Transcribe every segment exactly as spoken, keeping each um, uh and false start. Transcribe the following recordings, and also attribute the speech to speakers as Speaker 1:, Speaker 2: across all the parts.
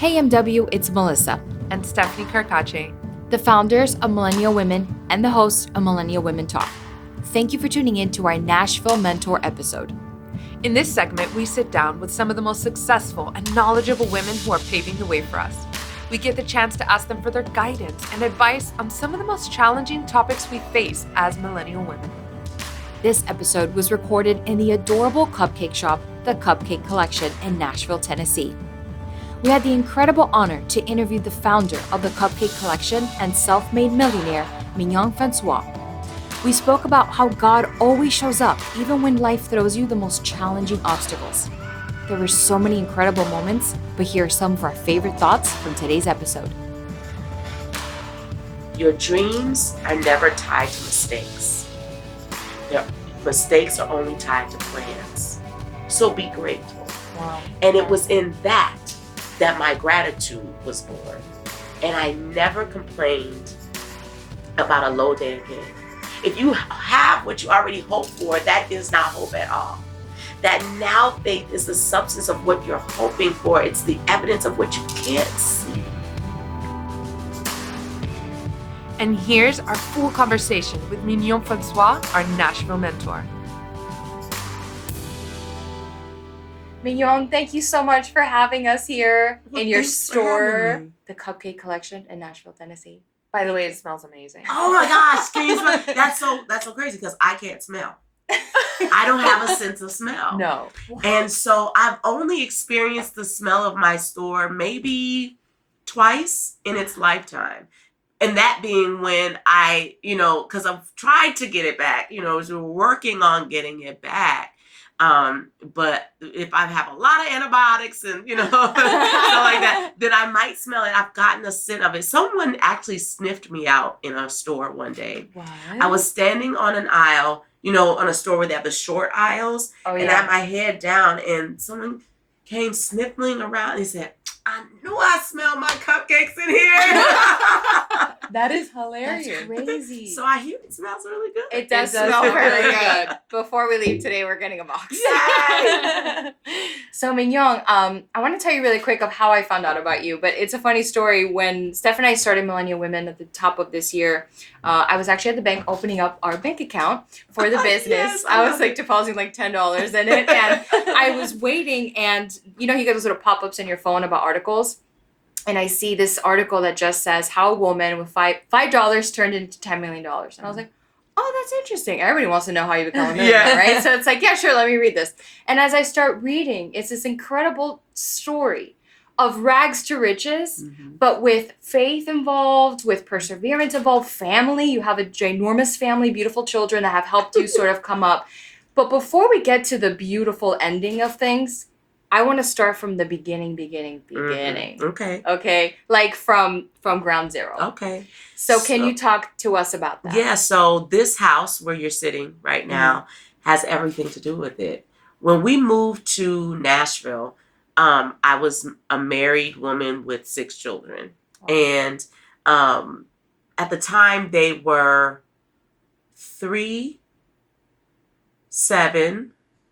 Speaker 1: Hey M W, it's Melissa.
Speaker 2: And Stephanie Carcache.
Speaker 1: The founders of Millennial Women and the hosts of Millennial Women Talk. Thank you for tuning in to our Nashville Mentor episode.
Speaker 2: In this segment, we sit down with some of the most successful and knowledgeable women who are paving the way for us. We get the chance to ask them for their guidance and advice on some of the most challenging topics we face as millennial women.
Speaker 1: This episode was recorded in the adorable cupcake shop, The Cupcake Collection in Nashville, Tennessee. We had the incredible honor to interview the founder of The Cupcake Collection and self-made millionaire, Mignon Francois. We spoke about how God always shows up even when life throws you the most challenging obstacles. There were so many incredible moments, but here are some of our favorite thoughts from today's episode.
Speaker 3: Your dreams are never tied to mistakes. Your mistakes are only tied to plans. So be grateful.
Speaker 2: Wow.
Speaker 3: And it was in that that my gratitude was born. And I never complained about a low day again. If you have what you already hope for, that is not hope at all. That now faith is the substance of what you're hoping for. It's the evidence of what you can't see.
Speaker 2: And here's our full conversation with Mignon Francois, our Nashville mentor.
Speaker 1: Mignon, thank you so much for having us here
Speaker 3: Well,
Speaker 1: in your
Speaker 3: thanks for having
Speaker 1: store,
Speaker 3: me.
Speaker 1: The Cupcake Collection in Nashville, Tennessee.
Speaker 2: By the way, it smells amazing.
Speaker 3: Oh my gosh, can you smell? That's so that's so crazy because I can't smell. I don't have a sense of smell.
Speaker 2: No.
Speaker 3: And so I've only experienced the smell of my store maybe twice in its lifetime. And that being when I, you know, because I've tried to get it back, you know, we're working on getting it back. Um, but if I have a lot of antibiotics and, you know, stuff like that, then I might smell it. I've gotten a scent of it. Someone actually sniffed me out in a store one day.
Speaker 1: What?
Speaker 3: I was standing on an aisle, you know, on a store where they have the short aisles.
Speaker 1: Oh,
Speaker 3: And I
Speaker 1: yeah.
Speaker 3: had my head down and someone came sniffling around and he said, I knew I smelled my cupcakes in here.
Speaker 2: That is
Speaker 1: That's
Speaker 2: hilarious.
Speaker 1: crazy.
Speaker 3: So I hear it smells really good.
Speaker 1: It does,
Speaker 2: It does
Speaker 1: smell
Speaker 2: smell
Speaker 1: really
Speaker 2: really
Speaker 1: good. Before we leave today, we're getting a box.
Speaker 3: Yay!
Speaker 1: So Mignon, um, I want to tell you really quick of how I found out about you, but it's a funny story. When Steph and I started Millennial Women at the top of this year, uh, I was actually at the bank opening up our bank account for the business.
Speaker 3: Yes, I
Speaker 1: I was
Speaker 3: love
Speaker 1: like
Speaker 3: it.
Speaker 1: depositing like ten dollars in it, and I was waiting, and you know you get those little pop-ups in your phone about articles. And I see this article that just says how a woman with five five dollars turned into ten million dollars, and I was like, "Oh, that's interesting." Everybody wants to know how you become a millionaire,
Speaker 3: Yeah.
Speaker 1: right? So it's like, "Yeah, sure, let me read this." And as I start reading, it's this incredible story of rags to riches,
Speaker 3: Mhm.
Speaker 1: but with faith involved, with perseverance involved, family. You have a ginormous family, beautiful children that have helped you sort of come up. But before we get to the beautiful ending of things, I want to start from the beginning, beginning, beginning.
Speaker 3: Mhm. Okay.
Speaker 1: Okay, like from from ground zero.
Speaker 3: Okay.
Speaker 1: So can
Speaker 3: So-
Speaker 1: you talk to us about that?
Speaker 3: Yeah, so this house where you're sitting right now has everything to do with it. When we moved to Nashville, um, I was a married woman with six children. And um, at the time, they were three, seven,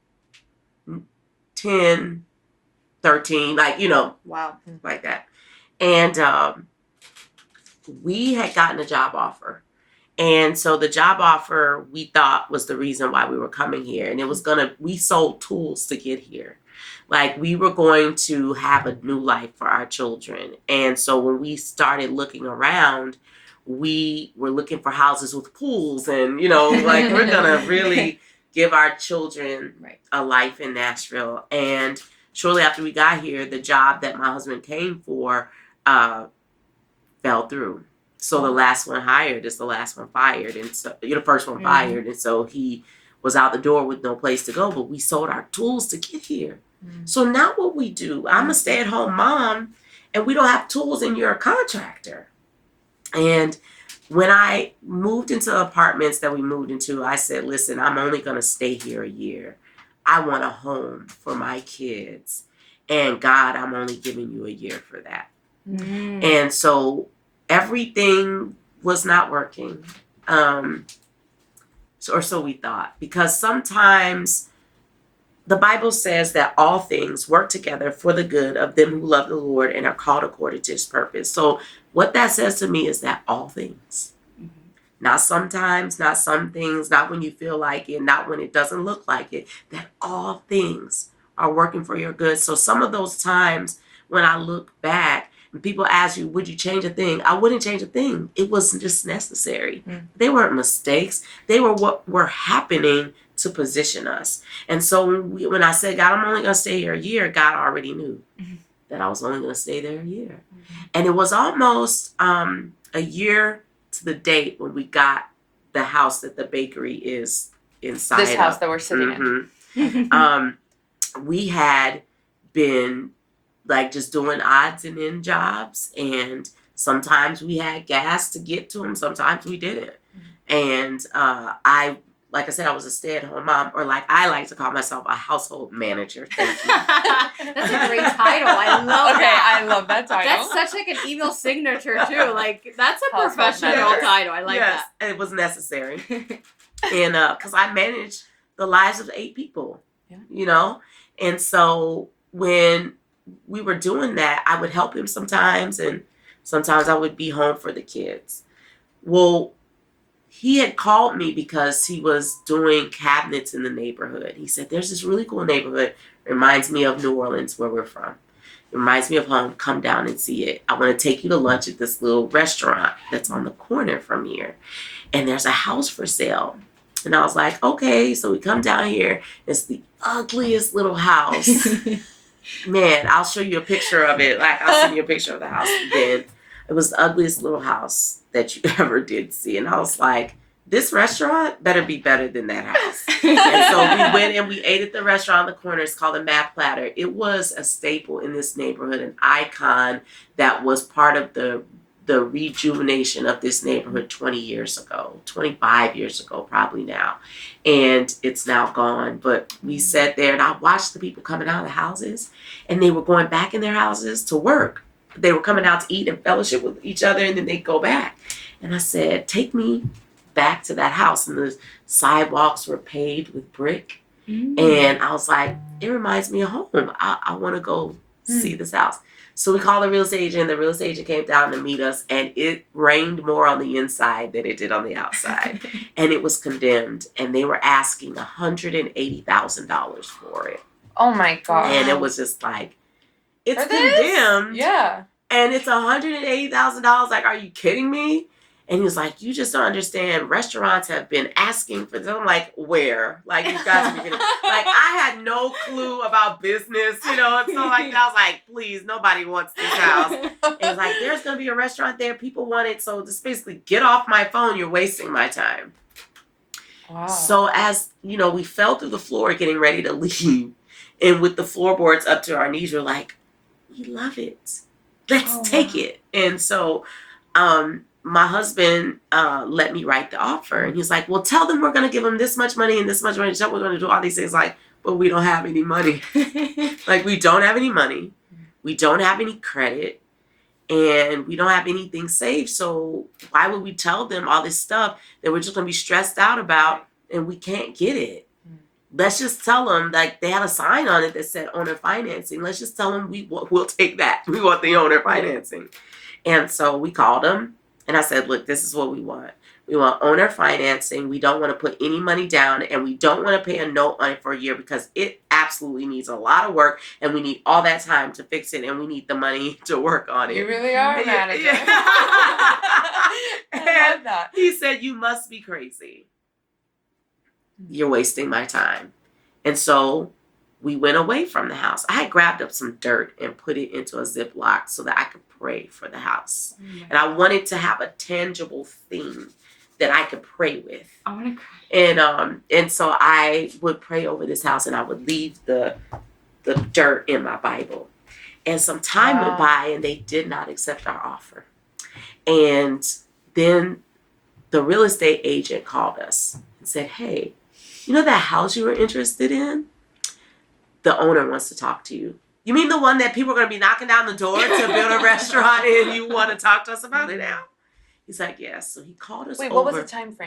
Speaker 3: ten, thirteen, like, you know,
Speaker 1: Wow.
Speaker 3: like that. And um, we had gotten a job offer. And so the job offer we thought was the reason why we were coming here. And it was going to, we sold tools to get here. Like we were going to have a new life for our children. And so when we started looking around, we were looking for houses with pools and, you know, like we're going to really give our children
Speaker 1: Right.
Speaker 3: a life in Nashville. And shortly after we got here, the job that my husband came for uh, fell through. So the last one hired is the last one fired, and so you're the first one
Speaker 1: Mhm.
Speaker 3: fired, and so he was out the door with no place to go. But we sold our tools to get here.
Speaker 1: Mm.
Speaker 3: So now what we do? I'm a stay-at-home mom, and we don't have tools, and you're a contractor. And when I moved into apartments that we moved into, I said, "Listen, I'm only going to stay here a year. I want a home for my kids, and God, I'm only giving you a year for that."
Speaker 1: Mm.
Speaker 3: And so everything was not working. Um, so, or so we thought. Because sometimes the Bible says that all things work together for the good of them who love the Lord and are called according to his purpose. So what that says to me is that all things, mm-hmm. not sometimes, not some things, not when you feel like it, not when it doesn't look like it, that all things are working for your good. So some of those times when I look back and people ask you, would you change a thing? I wouldn't change a thing. It wasn't just necessary. Mm. They weren't mistakes. They were what were happening to position us. And so when, we, when I said, God, I'm only going to stay here a year, God already knew mm-hmm. that I was only going to stay there a year. Mm-hmm. And it was almost um, a year to the date when we got the house that the bakery is inside
Speaker 2: This house
Speaker 3: of.
Speaker 2: that we're sitting
Speaker 3: mm-hmm.
Speaker 2: in.
Speaker 3: um, we had been like just doing odds and end jobs. And sometimes we had gas to get to them. Sometimes we didn't. Mm-hmm. And uh, I Like I said, I was a stay-at-home mom, or like I like to call myself a household manager. Thank you.
Speaker 1: That's a great title. I love
Speaker 2: okay,
Speaker 1: that.
Speaker 2: I love that title.
Speaker 1: That's such like an email signature too. Like that's a
Speaker 2: Household
Speaker 1: professional
Speaker 2: manager.
Speaker 1: title. I like
Speaker 3: yes,
Speaker 1: that.
Speaker 3: and it was necessary. And uh, because I managed the lives of eight people, yeah. you know, and so when we were doing that, I would help him sometimes, and sometimes I would be home for the kids. Well, he had called me because he was doing cabinets in the neighborhood. He said, there's this really cool neighborhood. Reminds me of New Orleans, where we're from. It reminds me of home. Come down and see it. I want to take you to lunch at this little restaurant that's on the corner from here. And there's a house for sale. And I was like, okay. So we come down here. It's the ugliest little house. Man, I'll show you a picture of it. Like, I'll send you a picture of the house. Then it was the ugliest little house that you ever did see. And I was like, this restaurant better be better than that house. And so we went and we ate at the restaurant on the corner. It's called the Mad Platter. It was a staple in this neighborhood, an icon that was part of the the rejuvenation of this neighborhood twenty years ago, twenty-five years ago, probably now. And it's now gone. But we sat there and I watched the people coming out of the houses, and they were going back in their houses to work. They were coming out to eat and fellowship with each other, and then they'd go back. And I said, take me back to that house. And the sidewalks were paved with brick. Mm. And I was like, it reminds me of home. I, I want to go mm. see this house. So we called the real estate agent. The real estate agent came down to meet us, and it rained more on the inside than it did on the outside. And it was condemned, and they were asking one hundred eighty thousand dollars for it.
Speaker 2: Oh my God.
Speaker 3: And it was just like, it's condemned.
Speaker 2: Yeah.
Speaker 3: And it's one hundred eighty thousand dollars. Like, are you kidding me? And he was like, you just don't understand. Restaurants have been asking for them. I'm like, where? Like, you've got to be kidding. Like, I had no clue about business, you know, and so like, I was like, please, nobody wants this house. And he was like, there's going to be a restaurant there. People want it. So just basically get off my phone. You're wasting my time. Wow. So as, you know, we fell through the floor getting ready to leave. And with the floorboards up to our knees, we're like, we love it. Let's oh, take wow. it. And so, um, my husband uh, let me write the offer. And he's like, well, tell them we're going to give them this much money and this much money. Tell them we're going to do all these things. Like, but we don't have any money. Like, we don't have any money. We don't have any credit. And we don't have anything saved. So why would we tell them all this stuff that we're just going to be stressed out about and we can't get it? Let's just tell them, like, they had a sign on it that said owner financing. Let's just tell them we, we'll take that. We want the owner financing. And so we called them. And I said, look, this is what we want. We want owner financing. We don't want to put any money down, and we don't want to pay a note on it for a year because it absolutely needs a lot of work, and we need all that time to fix it, and we need the money to work on it.
Speaker 2: You really are a manager.
Speaker 3: Yeah.
Speaker 2: I love that.
Speaker 3: He said, you must be crazy. You're wasting my time. And so we went away from the house. I had grabbed up some dirt and put it into a Ziploc so that I could pray for the house. Mm-hmm. And I wanted to have a tangible thing that I could pray with.
Speaker 2: I want to cry.
Speaker 3: And um and so I would pray over this house, and I would leave the the dirt in my Bible. And some time wow. went by, and they did not accept our offer. And then the real estate agent called us and said, hey, you know that house you were interested in? The owner wants to talk to you. You mean the one that people are going to be knocking down the door to build a restaurant and you want to talk to us about it now? He's like, yes. So he called us
Speaker 2: Wait,
Speaker 3: over.
Speaker 2: what was the time frame?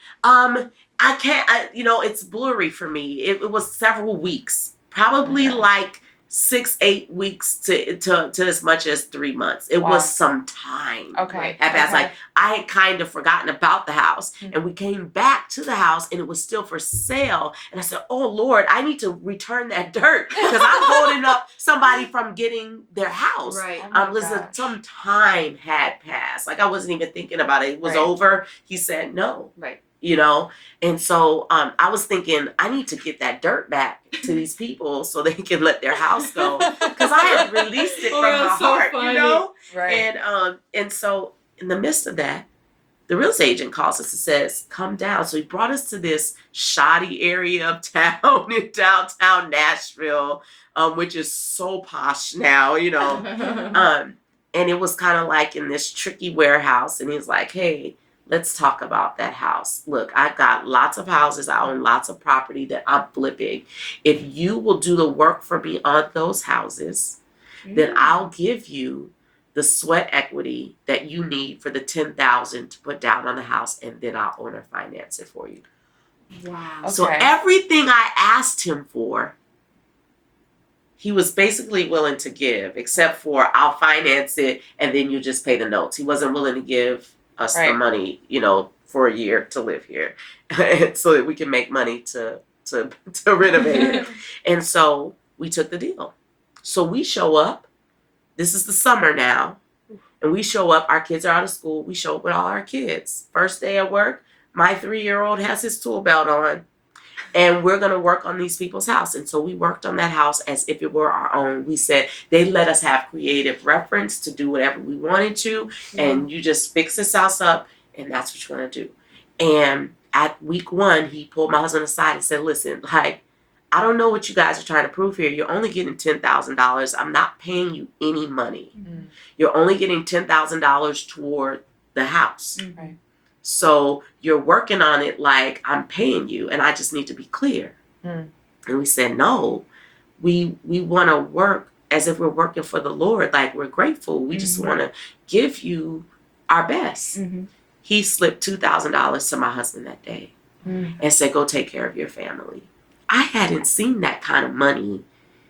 Speaker 3: Um, I can't, I, you know, it's blurry for me. It, it was several weeks, probably
Speaker 2: Okay.
Speaker 3: like six, eight weeks to, to, to as much as three months. It
Speaker 2: Wow.
Speaker 3: was some time.
Speaker 2: Okay.
Speaker 3: At best,
Speaker 2: okay.
Speaker 3: like I had kind of forgotten about the house,
Speaker 2: Mhm.
Speaker 3: and we came back to the house, and it was still for sale. And I said, "Oh Lord, I need to return that dirt because I'm holding up somebody from getting their house."
Speaker 4: Right.
Speaker 2: Oh my
Speaker 3: Um, listen,
Speaker 2: gosh.
Speaker 3: some time had passed. Like I wasn't even thinking about it. It was
Speaker 2: Right.
Speaker 3: over. He said no.
Speaker 4: Right.
Speaker 3: You know, and so um, I was thinking I need to get that dirt back to these people so they can let their house go because I had released it
Speaker 4: Oh,
Speaker 3: from
Speaker 4: that's
Speaker 3: my
Speaker 4: so
Speaker 3: heart,
Speaker 4: funny.
Speaker 3: you know.
Speaker 2: Right.
Speaker 3: And um, and so in the midst of that, the real estate agent calls us and says, "Come down." So he brought us to this shoddy area of town in downtown Nashville, um, which is so posh now, you know. Um, and it was kind of like in this tricky warehouse, and he's like, "Hey, let's talk about that house. Look, I got lots of houses. I own lots of property that I'm flipping. If you will do the work for me on those houses, then I'll give you the sweat equity that you need for the ten thousand to put down on the house, and then I'll owner finance it for you."
Speaker 4: Wow.
Speaker 2: Okay.
Speaker 3: So everything I asked him for, he was basically willing to give, except for I'll finance it and then you just pay the notes. He wasn't willing to give us the
Speaker 2: Right.
Speaker 3: money, you know, for a year to live here, so that we can make money to to to renovate it. And so we took the deal. So we show up. This is the summer now, and we show up. Our kids are out of school. We show up with all our kids. First day at work, my three-year-old has his tool belt on, and we're gonna work on these people's house. And so we worked on that house as if it were our own. We said they let us have creative reference to do whatever we wanted to, and you just fix this house up, and that's what you're gonna do. And at week one, he pulled my husband aside and said, "Listen, like, I don't know what you guys are trying to prove here. You're only getting ten thousand dollars. I'm not paying you any money.
Speaker 2: Mm.
Speaker 3: You're only getting ten thousand dollars toward the house.
Speaker 2: Right.
Speaker 3: So you're working on it like I'm paying you, and I just need to be clear."
Speaker 2: Mm.
Speaker 3: And we said, "No, we we want to work as if we're working for the Lord. Like we're grateful. We just
Speaker 2: Mhm.
Speaker 3: want to give you our best."
Speaker 4: Mm-hmm.
Speaker 3: He slipped two thousand dollars to my husband that day
Speaker 2: Mm.
Speaker 3: and said, "Go take care of your family." I hadn't seen that kind of money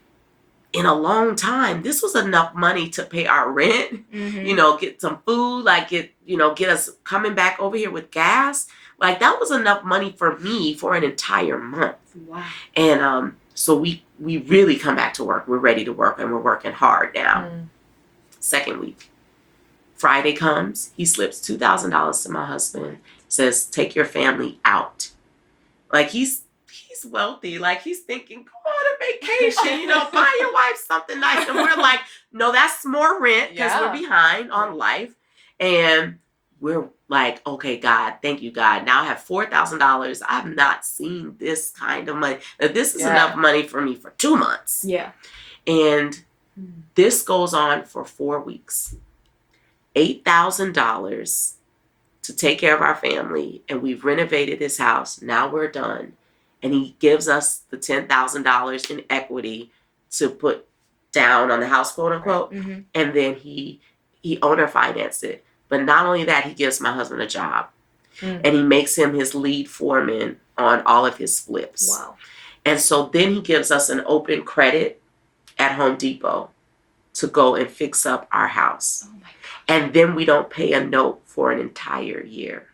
Speaker 3: in a long time. This was enough money to pay our rent,
Speaker 4: Mm-hmm.
Speaker 3: you know, get some food, like get, you know, get us coming back over here with gas. Like that was enough money for me for an entire month.
Speaker 4: Wow.
Speaker 3: And um, so we we really come back to work. We're ready to work, and we're working hard now.
Speaker 2: Mm.
Speaker 3: Second week, Friday comes. He slips two thousand dollars to my husband. Says, "Take your family out." Like he's he's wealthy. Like he's thinking, "Go on a vacation. You know, buy your wife something nice." And we're like, "No, that's more rent because
Speaker 2: Yeah.
Speaker 3: we're behind on life." And we're like, "Okay, God, thank you, God. Now I have four thousand dollars. I've not seen this kind of money. Now, this is
Speaker 2: Yeah.
Speaker 3: enough money for me for two months."
Speaker 4: Yeah.
Speaker 3: And
Speaker 2: Mm.
Speaker 3: this goes on for four weeks. eight thousand dollars to take care of our family, and we've renovated this house. Now we're done. And he gives us the ten thousand dollars in equity to put down on the house, quote unquote.
Speaker 4: Mm-hmm.
Speaker 3: And then he he owner financed it. But not only that, he gives my husband a job.
Speaker 2: Mm.
Speaker 3: And he makes him his lead foreman on all of his flips.
Speaker 4: Wow.
Speaker 3: And so then he gives us an open credit at Home Depot to go and fix up our house.
Speaker 4: Oh my God.
Speaker 3: And then we don't pay a note for an entire year.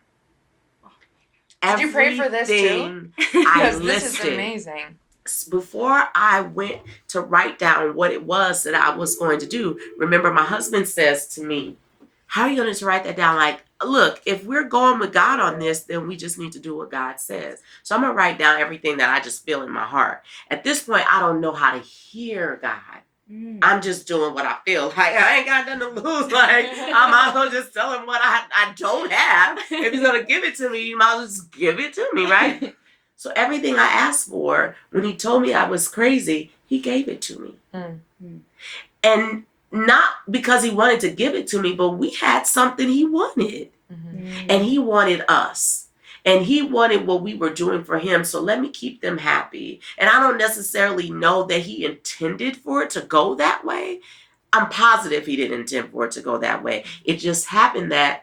Speaker 2: Did you pray for this too?
Speaker 3: Everything I
Speaker 2: Because this is
Speaker 3: listed.
Speaker 2: amazing.
Speaker 3: Before I went to write down what it was that I was going to do, remember my husband says to me, "How are you going to write that down?" Like, look, if we're going with God on this, then we just need to do what God says. So I'm going to write down everything that I just feel in my heart. At this point, I don't know how to hear God.
Speaker 4: Mm.
Speaker 3: I'm just doing what I feel. Like I ain't got nothing to lose. Like I might as well just tell him what I, I don't have. If he's gonna give it to me, you might as well just give it to me, right? So everything I asked for, when he told me I was crazy, he gave it to me.
Speaker 2: Mm.
Speaker 4: Mm.
Speaker 3: And not because he wanted to give it to me, but we had something he wanted.
Speaker 2: Mhm.
Speaker 4: Mm.
Speaker 3: And he wanted us. And he wanted what we were doing for him. So let me keep them happy. And I don't necessarily know that he intended for it to go that way. I'm positive he didn't intend for it to go that way. It just happened that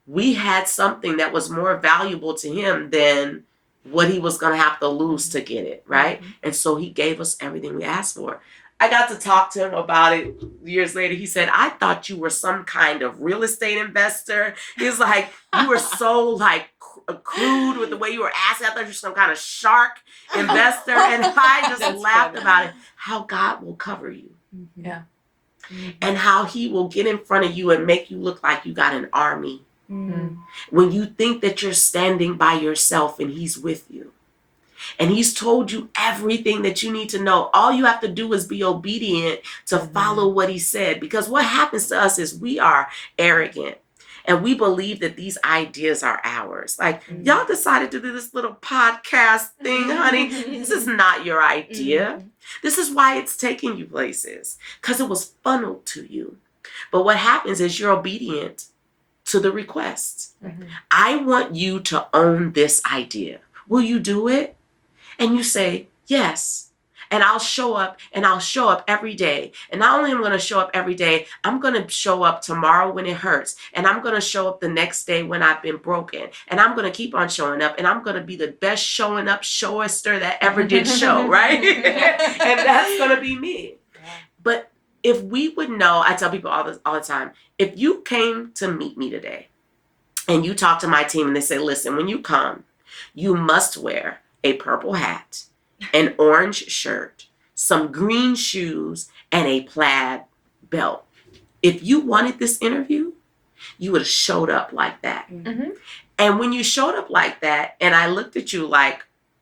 Speaker 3: we had something that was more valuable to him than what he was going to have to lose to get it, right?
Speaker 4: Mhm.
Speaker 3: And so he gave us everything we asked for. I got to talk to him about it years later. He said, I thought you were some kind of real estate investor. He's like, you were so like cr- crude with the way you were asking. I thought you were some kind of shark investor. And I just
Speaker 2: That's
Speaker 3: laughed
Speaker 2: funny.
Speaker 3: about it. How God will cover you
Speaker 4: Mhm.
Speaker 2: Yeah.
Speaker 4: Mhm.
Speaker 3: and how he will get in front of you and make you look like you got an army
Speaker 4: Mhm.
Speaker 3: when you think that you're standing by yourself and he's with you. And he's told you everything that you need to know. All you have to do is be obedient to follow what he said. Because what happens to us is we are arrogant and we believe that these ideas are ours. Like,
Speaker 4: Mhm.
Speaker 3: y'all decided to do this little podcast thing, honey. This is not your idea.
Speaker 4: Mhm.
Speaker 3: This is why it's taking you places, because it was funneled to you. But what happens is you're obedient to the request.
Speaker 2: Mhm.
Speaker 3: I want you to own this idea. Will you do it? And you say, yes. And I'll show up and I'll show up every day. And not only am I going to show up every day, I'm going to show up tomorrow when it hurts. And I'm going to show up the next day when I've been broken. And I'm going to keep on showing up. And I'm going to be the best showing up showister that ever did show, right? And that's going to be me.
Speaker 2: Yeah.
Speaker 3: But if we would know, I tell people all the, all the time, if you came to meet me today and you talk to my team and they say, listen, when you come, you must wear a purple hat, an orange shirt, some green shoes, and a plaid belt. If you wanted this interview, you would have showed up like that.
Speaker 2: Mhm.
Speaker 3: And when you showed up like that, and I looked at you like,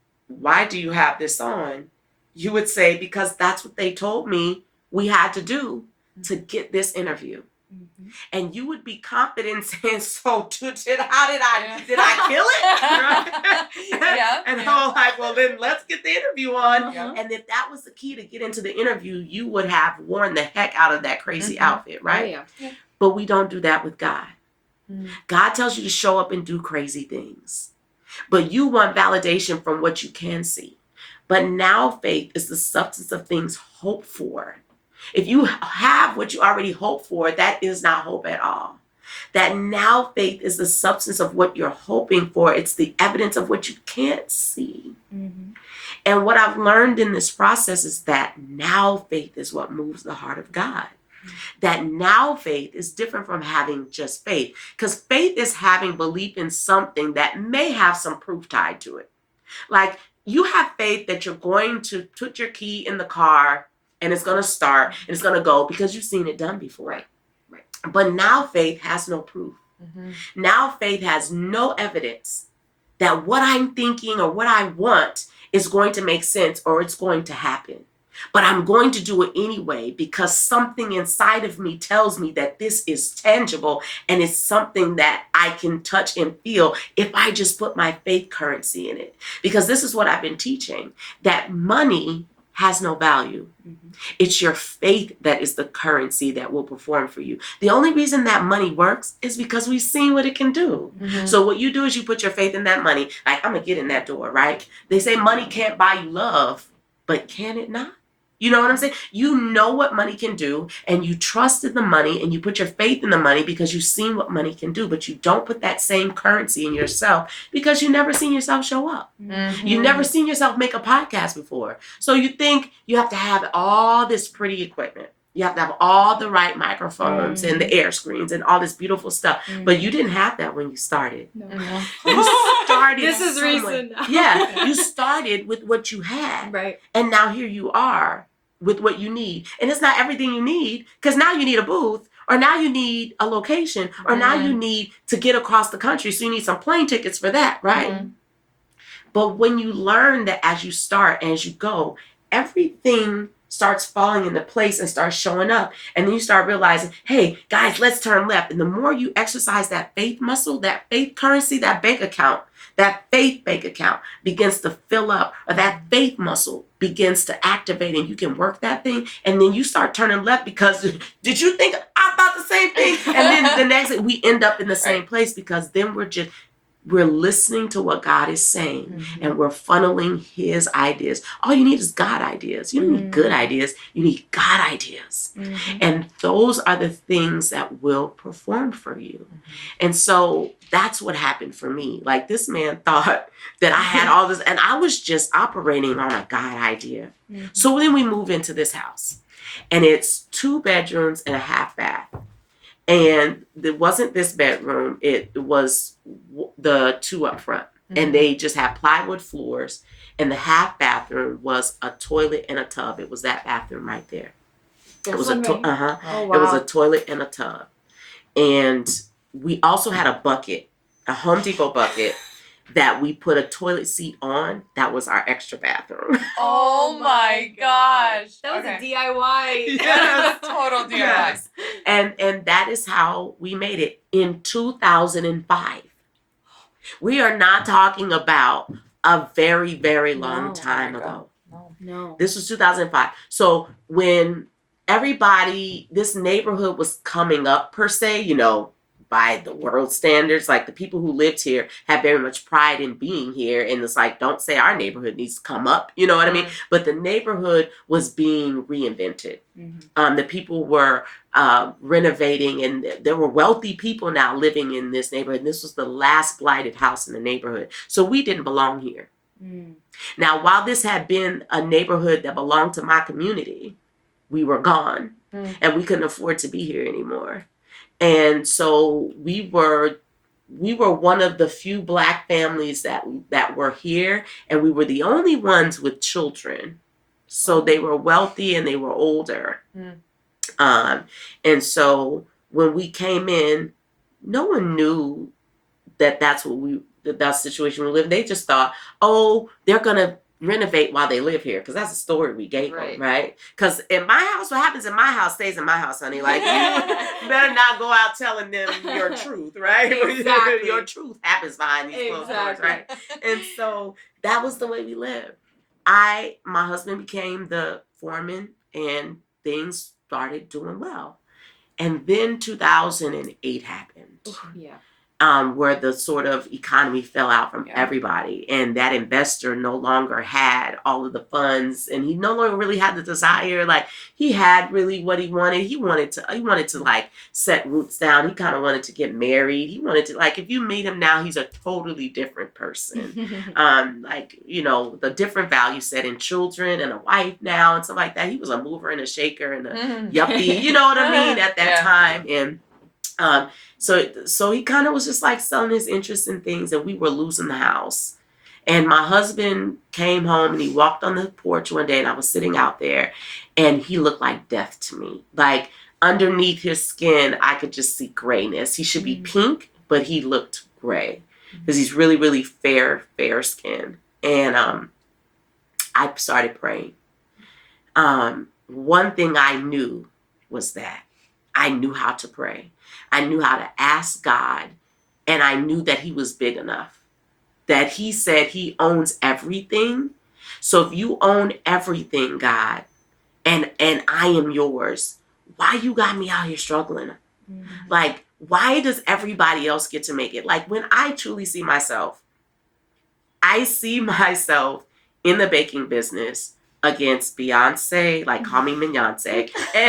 Speaker 3: why do you have this on? You would say, because that's what they told me we had to do to get this interview.
Speaker 4: Mhm.
Speaker 3: And you would be confident saying, so did, did how did I
Speaker 2: Yeah.
Speaker 3: did I kill it? Right?
Speaker 2: Yeah,
Speaker 3: And
Speaker 2: yeah.
Speaker 3: I'm like, well then let's get the interview on.
Speaker 2: Yeah.
Speaker 3: And if that was the key to get into the interview, you would have worn the heck out of that crazy
Speaker 2: Mhm.
Speaker 3: outfit, right?
Speaker 4: Oh, yeah.
Speaker 3: But we don't do that with God.
Speaker 2: Mhm.
Speaker 3: God tells you to show up and do crazy things. But you want validation from what you can see. But now faith is the substance of things hoped for. If you have what you already hope for, that is not hope at all. That now faith is the substance of what you're hoping for. It's the evidence of what you can't see.
Speaker 4: Mhm.
Speaker 3: And what I've learned in this process is that now faith is what moves the heart of God. That now faith is different from having just faith. Because faith is having belief in something that may have some proof tied to it. Like you have faith that you're going to put your key in the car and it's going to start and it's going to go because you've seen it done before.
Speaker 4: Right, right.
Speaker 3: But now faith has no proof.
Speaker 2: Mhm.
Speaker 3: Now faith has no evidence that what I'm thinking or what I want is going to make sense or it's going to happen. But I'm going to do it anyway because something inside of me tells me that this is tangible and it's something that I can touch and feel if I just put my faith currency in it. Because this is what I've been teaching, that money has no value.
Speaker 4: Mhm.
Speaker 3: It's your faith that is the currency that will perform for you. The only reason that money works is because we've seen what it can do.
Speaker 2: Mhm.
Speaker 3: So what you do is you put your faith in that money. Like, I'm going to get in that door, right? They say money can't buy you love, but can it not? You know what I'm saying? You know what money can do and you trust in the money and you put your faith in the money because you've seen what money can do, but you don't put that same currency in yourself because you've never seen yourself show up.
Speaker 2: Mhm.
Speaker 3: You've never seen yourself make a podcast before. So you think you have to have all this pretty equipment. You have to have all the right microphones and the air screens and all this beautiful stuff. But you didn't have that when you started.
Speaker 4: No.
Speaker 2: Mhm.
Speaker 3: You started
Speaker 4: This is
Speaker 3: somewhere.
Speaker 4: recent.
Speaker 3: Yeah, you started with what you had.
Speaker 4: Right.
Speaker 3: And now here you are with what you need. And it's not everything you need because now you need a booth or now you need a location or now you need to get across the country. So you need some plane tickets for that, right?
Speaker 2: Mhm.
Speaker 3: But when you learn that as you start and as you go, everything starts falling into place and starts showing up. And then you start realizing, hey, guys, let's turn left. And the more you exercise that faith muscle, that faith currency, that bank account, that faith bank account begins to fill up, or that faith muscle begins to activate and you can work that thing. And then you start turning left because did you think I thought the same thing? And then the next thing we end up in the same place because then we're just, we're listening to what God is saying
Speaker 1: Mhm.
Speaker 3: and we're funneling his ideas. All you need is God ideas. You don't need good
Speaker 1: Mm.
Speaker 3: ideas. You need God ideas.
Speaker 1: Mhm.
Speaker 3: And those are the things that will perform for you. And so that's what happened for me. Like, this man thought that I had all this, and I was just operating on a God idea.
Speaker 1: Mhm.
Speaker 3: So then we move into this house, and it's two bedrooms and a half bath. And it wasn't this bedroom, it was w- the two up front. And they just had plywood floors, and the half bathroom was a toilet and a tub. It was that bathroom right there.
Speaker 4: This
Speaker 3: It was a
Speaker 4: one
Speaker 3: to-
Speaker 4: right here?
Speaker 3: uh-huh.
Speaker 1: Oh, wow.
Speaker 3: It was a toilet and a tub. And we also had a bucket, a Home Depot bucket that we put a toilet seat on. That was our extra bathroom.
Speaker 2: Oh my gosh.
Speaker 4: That was
Speaker 2: Okay.
Speaker 4: a D I Y.
Speaker 3: Yes.
Speaker 2: Total D I Y.
Speaker 3: Yes. And and that is how we made it in two thousand five. We are not talking about a very, very long
Speaker 4: No.
Speaker 3: time
Speaker 2: Oh my God.
Speaker 3: ago.
Speaker 2: No.
Speaker 4: No.
Speaker 3: This was two thousand five. So when everybody, this neighborhood was coming up per se, you know, by the world standards, like the people who lived here had very much pride in being here. And it's like, don't say our neighborhood needs to come up. You know what I mean? But the neighborhood was being reinvented.
Speaker 4: Mhm.
Speaker 3: Um, the people were uh, renovating, and there were wealthy people now living in this neighborhood. And this was the last blighted house in the neighborhood. So we didn't belong here.
Speaker 4: Mm.
Speaker 3: Now, while this had been a neighborhood that belonged to my community, we were gone
Speaker 2: Mm.
Speaker 3: and we couldn't afford to be here anymore. And so we were we were one of the few Black families that that were here, and we were the only ones with children. So they were wealthy and they were older.
Speaker 2: Mm.
Speaker 3: Um, and so when we came in, no one knew that that's what we that that situation we live in. They just thought, oh, they're gonna renovate while they live here, because that's the story we gave
Speaker 4: Right.
Speaker 3: them, right? Because in my house, what happens in my house stays in my house, honey. Like, you better not go out telling them your truth, right?
Speaker 4: Exactly.
Speaker 3: Your truth happens behind these closed doors,
Speaker 4: Exactly.
Speaker 3: right? And so that was the way we lived. I, my husband became the foreman, and things started doing well. And then two thousand eight happened.
Speaker 4: Yeah.
Speaker 3: Um, where the sort of economy fell out from
Speaker 2: Yeah.
Speaker 3: everybody, and that investor no longer had all of the funds, and he no longer really had the desire. Like, he had really what he wanted. He wanted to, he wanted to like set roots down. He kind of wanted to get married. He wanted to, like, if you meet him now, he's a totally different person. um, like, you know, the different value set in children and a wife now and stuff like that. He was a mover and a shaker and a
Speaker 2: Mhm.
Speaker 3: yuppie, you know what I mean, at that
Speaker 2: Yeah.
Speaker 3: time. And um, so so he kind of was just like selling his interest in things, and we were losing the house. And my husband came home and he walked on the porch one day, and I was sitting out there, and he looked like death to me. Like, underneath his skin, I could just see grayness. He should be
Speaker 4: Mm.
Speaker 3: pink, but he looked gray because he's really, really fair, fair skin. And um, I started praying. Um, one thing I knew was that I knew how to pray. I knew how to ask God, and I knew that he was big enough, that he said he owns everything. So if you own everything, God, and and I am yours, why you got me out here struggling?
Speaker 4: Mhm.
Speaker 3: Like, why does everybody else get to make it? Like, when I truly see myself, I see myself in the baking business against Beyonce, like, call me Beyonce.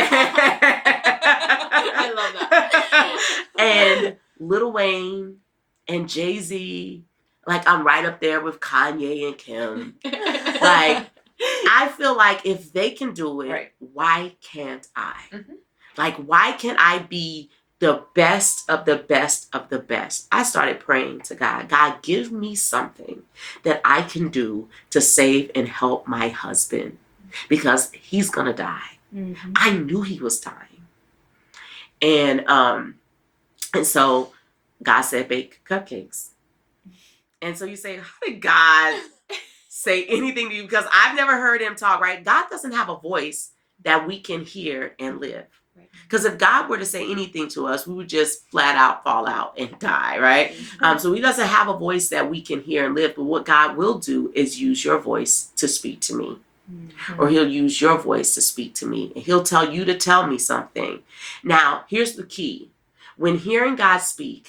Speaker 4: I love that.
Speaker 3: And Lil Wayne and Jay-Z. Like, I'm right up there with Kanye and Kim. Like, I feel like if they can do it,
Speaker 2: Right.
Speaker 3: why can't I?
Speaker 2: Mhm.
Speaker 3: Like, why can't I be the best of the best of the best? I started praying to God. God, give me something that I can do to save and help my husband, because he's gonna die.
Speaker 4: Mhm.
Speaker 3: I knew he was dying. And um, and so God said, bake cupcakes. And so you say, how did God say anything to you? Because I've never heard him talk, right? God doesn't have a voice that we can hear and live.
Speaker 4: Right.
Speaker 3: Because if God were to say anything to us, we would just flat out fall out and die, right? Um, so he doesn't have a voice that we can hear and live. But what God will do is use your voice to speak to me.
Speaker 4: Mhm.
Speaker 3: Or he'll use your voice to speak to me. And he'll tell you to tell me something. Now, here's the key. When hearing God speak,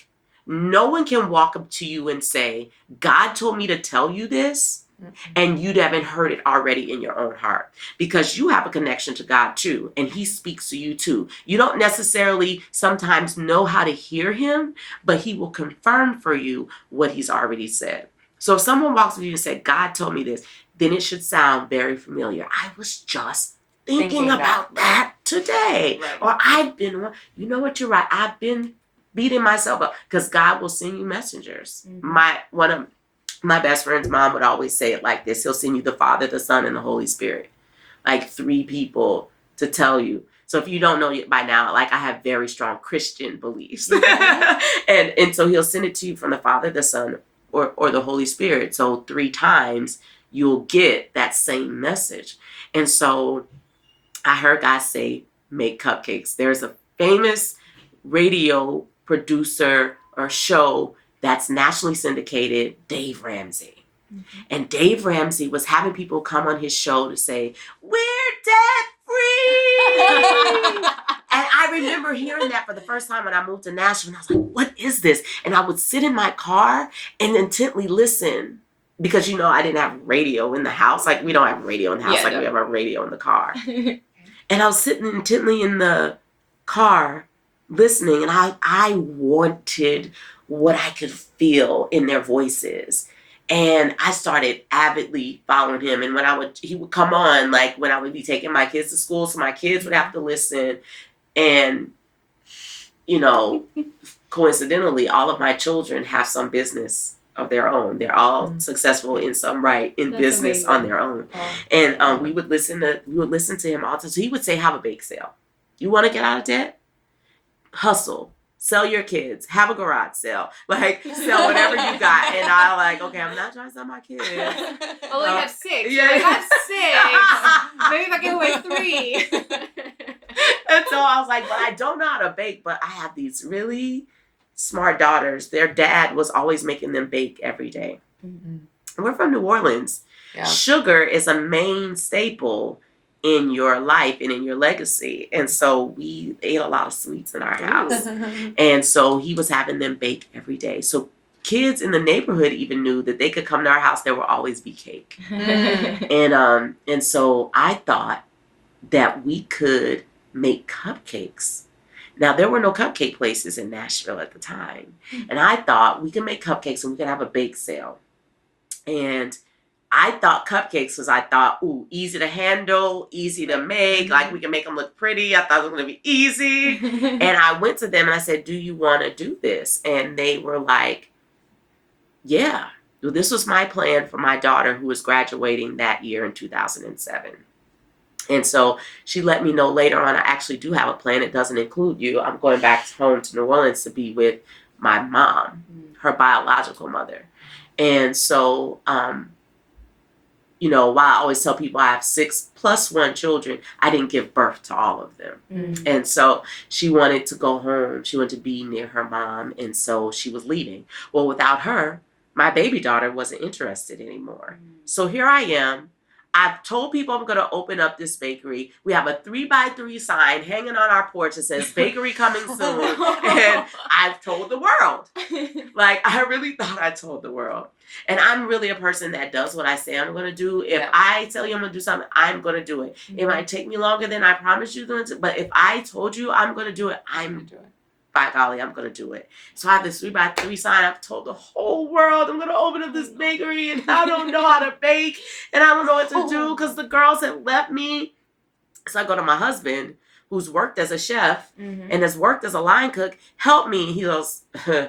Speaker 3: No one can walk up to you and say, God told me to tell you this, and you haven't heard it already in your own heart, because you have a connection to God too, and he speaks to you too. You don't necessarily sometimes know how to hear him, but he will confirm for you what he's already said. So if someone walks up to you and says, God told me this, then it should sound very familiar. I was just thinking,
Speaker 4: Thinking
Speaker 3: about that, that today.
Speaker 4: Right.
Speaker 3: Or I've been, you know what, you're right. I've been beating myself up, because God will send you messengers.
Speaker 4: Mhm.
Speaker 3: My one of my best friend's mom would always say it like this. He'll send you the Father, the Son, and the Holy Spirit. Like three people to tell you. So if you don't know yet by now, like I have very strong Christian beliefs. and and so he'll send it to you from the Father, the Son, or, or the Holy Spirit. So three times you'll get that same message. And so I heard God say, make cupcakes. There's a famous radio producer or show that's nationally syndicated, Dave Ramsey. Mm-hmm. And Dave Ramsey was having people come on his show to say, we're debt free. And I remember hearing that for the first time when I moved to Nashville. And I was like, what is this? And I would sit in my car and intently listen, because, you know, I didn't have radio in the house. Like, we don't have radio in the house.
Speaker 4: Yeah,
Speaker 3: like,
Speaker 4: no.
Speaker 3: we have a radio in the car. And I was sitting intently in the car listening, and I, I wanted what I could feel in their voices. And I started avidly following him. And when I would, he would come on, like when I would be taking my kids to school, so my kids would have to listen. And, you know, coincidentally, all of my children have some business of their own. They're all mm-hmm. successful in some right in
Speaker 4: That's
Speaker 3: business
Speaker 4: amazing.
Speaker 3: on their own.
Speaker 4: Oh.
Speaker 3: And um, we would listen to, we would listen to him all the time. So he would say, have a bake sale. You want to get out of debt? Hustle. Sell your kids. Have a garage sale. Like, sell whatever you got. And I like, okay, I'm not trying to sell my kids.
Speaker 4: I only
Speaker 3: Uh,
Speaker 4: have six.
Speaker 3: yeah.
Speaker 4: I have six. Maybe if I give away three.
Speaker 3: And so I was like, but I don't know how to bake, but I have these really smart daughters. Their dad was always making them bake every day.
Speaker 4: Mm-hmm.
Speaker 3: We're from New Orleans.
Speaker 4: Yeah.
Speaker 3: Sugar is a main staple in your life and in your legacy. And so we ate a lot of sweets in our house. And so he was having them bake every day. So kids in the neighborhood even knew that they could come to our house. There will always be cake. And um, and so I thought that we could make cupcakes. Now, there were no cupcake places in Nashville at the time. And I thought we could make cupcakes and we could have a bake sale. And I thought cupcakes was, I thought, ooh, easy to handle, easy to make. Like, we can make them look pretty. I thought it was going to be easy. And I went to them and I said, do you want to do this? And they were like, yeah. Well, this was my plan for my daughter who was graduating that year in two thousand seven. And so she let me know later on, I actually do have a plan. It doesn't include you. I'm going back home to New Orleans to be with my mom, her biological mother. And so, um, you know, while I always tell people I have six plus one children, I didn't give birth to all of them.
Speaker 4: Mm.
Speaker 3: And so she wanted to go home. She wanted to be near her mom. And so she was leaving. Well, without her, my baby daughter wasn't interested anymore.
Speaker 4: Mm.
Speaker 3: So here I am. I've told people I'm going to open up this bakery. We have a three by three sign hanging on our porch that says bakery coming soon. And I've told the world. Like, I really thought I told the world. And I'm really a person that does what I say I'm going to do. If
Speaker 4: Yeah.
Speaker 3: I tell you I'm going to do something, I'm going to do it.
Speaker 4: Mhm.
Speaker 3: It might take me longer than I promised you. To, but if I told you I'm going to do it, I'm, by golly, I'm going to do it. So I have this three by three sign. I've told the whole world I'm going to open up this bakery and I don't know how to bake and I don't know what to do because the girls have left me. So I go to my husband, who's worked as a chef
Speaker 4: Mhm.
Speaker 3: and has worked as a line cook. Help me. He goes,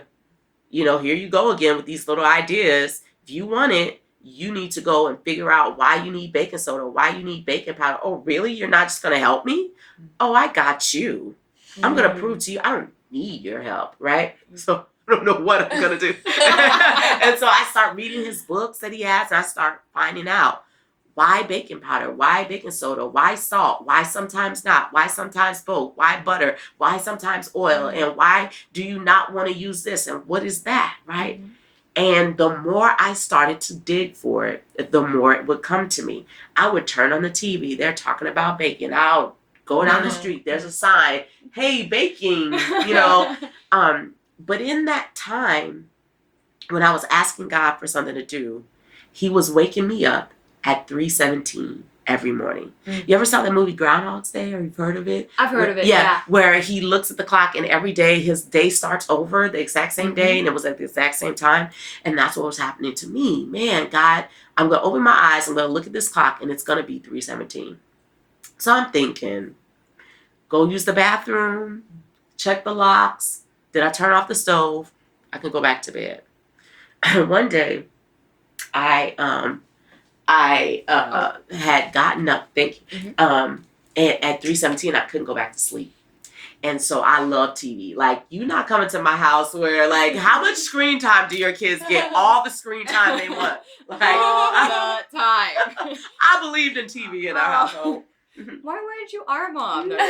Speaker 3: you know, here you go again with these little ideas. If you want it, you need to go and figure out why you need baking soda, why you need baking powder. Oh, really? You're not just going to help me? Oh, I got you. I'm going to
Speaker 4: Mm.
Speaker 3: prove to you I don't need your help, right? So I don't know what I'm going to do. And so I start reading his books that he has, and I start finding out why baking powder, why baking soda, why salt, why sometimes not, why sometimes both, why butter, why sometimes oil, and why do you not want to use this, and what is that, right?
Speaker 4: Mhm.
Speaker 3: And the more I started to dig for it, the more it would come to me. I would turn on the T V, they're talking about baking. I'll go down the
Speaker 4: Mhm.
Speaker 3: street, there's a sign, hey, baking, you know. Um, but in that time, when I was asking God for something to do, he was waking me up at three seventeen every morning. Mm. You ever saw the movie Groundhog's Day, or you've heard of it?
Speaker 4: I've heard
Speaker 3: where,
Speaker 4: of it,
Speaker 3: yeah,
Speaker 4: yeah.
Speaker 3: Where he looks at the clock and every day his day starts over the exact same day,
Speaker 4: Mm-hmm.
Speaker 3: and it was at the exact same time. And that's what was happening to me. Man, God, I'm going to open my eyes, I'm going to look at this clock, and it's going to be three seventeen. So I'm thinking, go use the bathroom, check the locks. Did I turn off the stove? I can go back to bed. One day, I um, I uh, had gotten up, thank you,
Speaker 4: Mm-hmm.
Speaker 3: um, and at three seventeen, I couldn't go back to sleep. And so I love T V. Like, you not coming to my house where, like, how much screen time do your kids get? All the screen time they want. Like,
Speaker 4: All
Speaker 3: I,
Speaker 4: the time.
Speaker 3: I believed in T V in our household.
Speaker 4: Why weren't you our mom? No.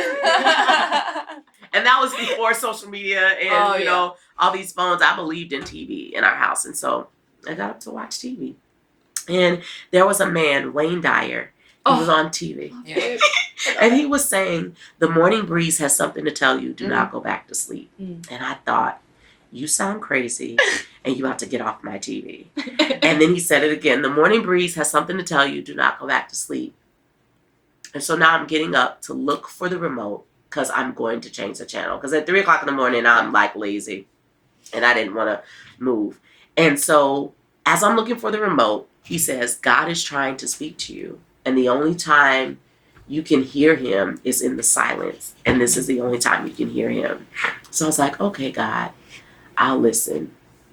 Speaker 3: And that was before social media and,
Speaker 4: Oh,
Speaker 3: you
Speaker 4: yeah.
Speaker 3: know, all these phones. I believed in T V in our house. And so I got up to watch T V. And there was a man, Wayne Dyer. He
Speaker 4: Oh.
Speaker 3: was on T V.
Speaker 2: Yeah.
Speaker 3: And he was saying, the morning breeze has something to tell you. Do
Speaker 4: Mm.
Speaker 3: not go back to sleep.
Speaker 4: Mm.
Speaker 3: And I thought, you sound crazy and you have to get off my T V. And then he said it again. The morning breeze has something to tell you. Do not go back to sleep. And so now I'm getting up to look for the remote because I'm going to change the channel. Because at three o'clock in the morning, I'm like lazy and I didn't want to move. And so as I'm looking for the remote, he says, God is trying to speak to you. And the only time you can hear him is in the silence. And this is the only time you can hear him. So I was like, okay, God, I'll listen.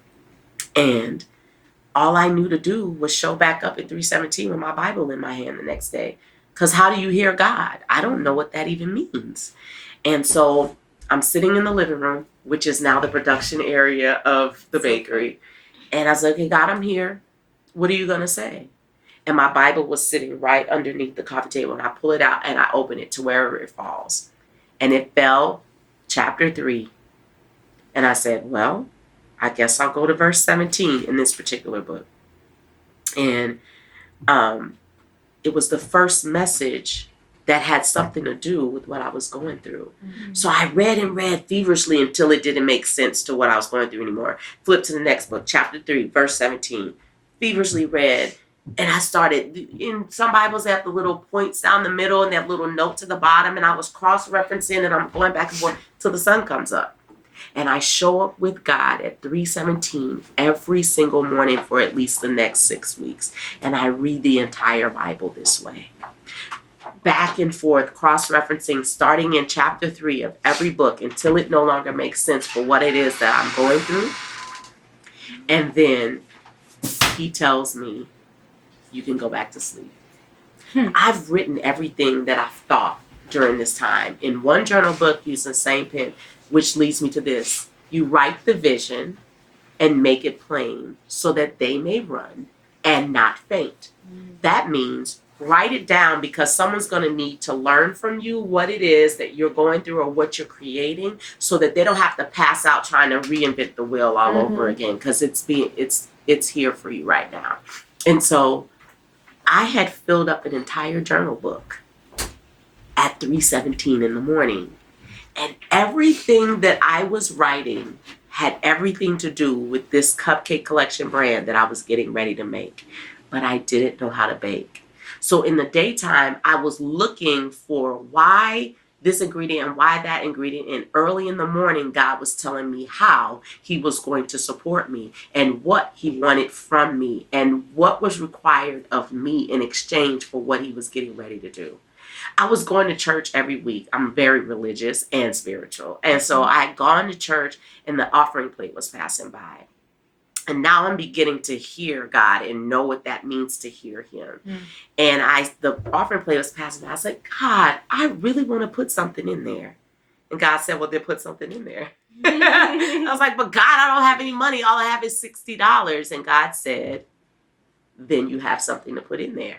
Speaker 3: And all I knew to do was show back up at three seventeen with my Bible in my hand the next day. Because how do you hear God? I don't know what that even means. And so I'm sitting in the living room, which is now the production area of the bakery. And I was like, okay, God, I'm here. What are you going to say? And my Bible was sitting right underneath the coffee table. And I pull it out and I open it to wherever it falls. And it fell chapter three. And I said, well, I guess I'll go to verse seventeen in this particular book. And um, it was the first message that had something to do with what I was going through. Mm-hmm. So I read and read feverishly until it didn't make sense to what I was going through anymore. Flip to the next book, chapter three, verse seventeen. Feverishly read. And I started, in some Bibles, they have the little points down the middle and that little note to the bottom. And I was cross-referencing and I'm going back and forth till the sun comes up. And I show up with God at three seventeen every single morning for at least the next six weeks. And I read the entire Bible this way. Back and forth, cross-referencing, starting in chapter three of every book until it no longer makes sense for what it is that I'm going through. And then he tells me, you can go back to sleep. Hmm. I've written everything that I've thought during this time in one journal book using the same pen, which leads me to this. You write the vision and make it plain so that they may run and not faint. Mm. That means write it down because someone's going to need to learn from you what it is that you're going through or what you're creating so that they don't have to pass out trying to reinvent the wheel all mm-hmm. over again because it's being it's it's here for you right now. And so I had filled up an entire journal book at three seventeen in the morning. And everything that I was writing had everything to do with this Cupcake Collection brand that I was getting ready to make. But I didn't know how to bake. So in the daytime, I was looking for why this ingredient and why that ingredient. And early in the morning, God was telling me how he was going to support me and what he wanted from me and what was required of me in exchange for what he was getting ready to do. I was going to church every week. I'm very religious and spiritual. And so I had gone to church and the offering plate was passing by. And now I'm beginning to hear God and know what that means to hear him. Mm. And I, the offering plate was passing by. I was like, God, I really want to put something in there. And God said, well, then put something in there. I was like, but God, I don't have any money. All I have is sixty dollars. And God said, then you have something to put in there.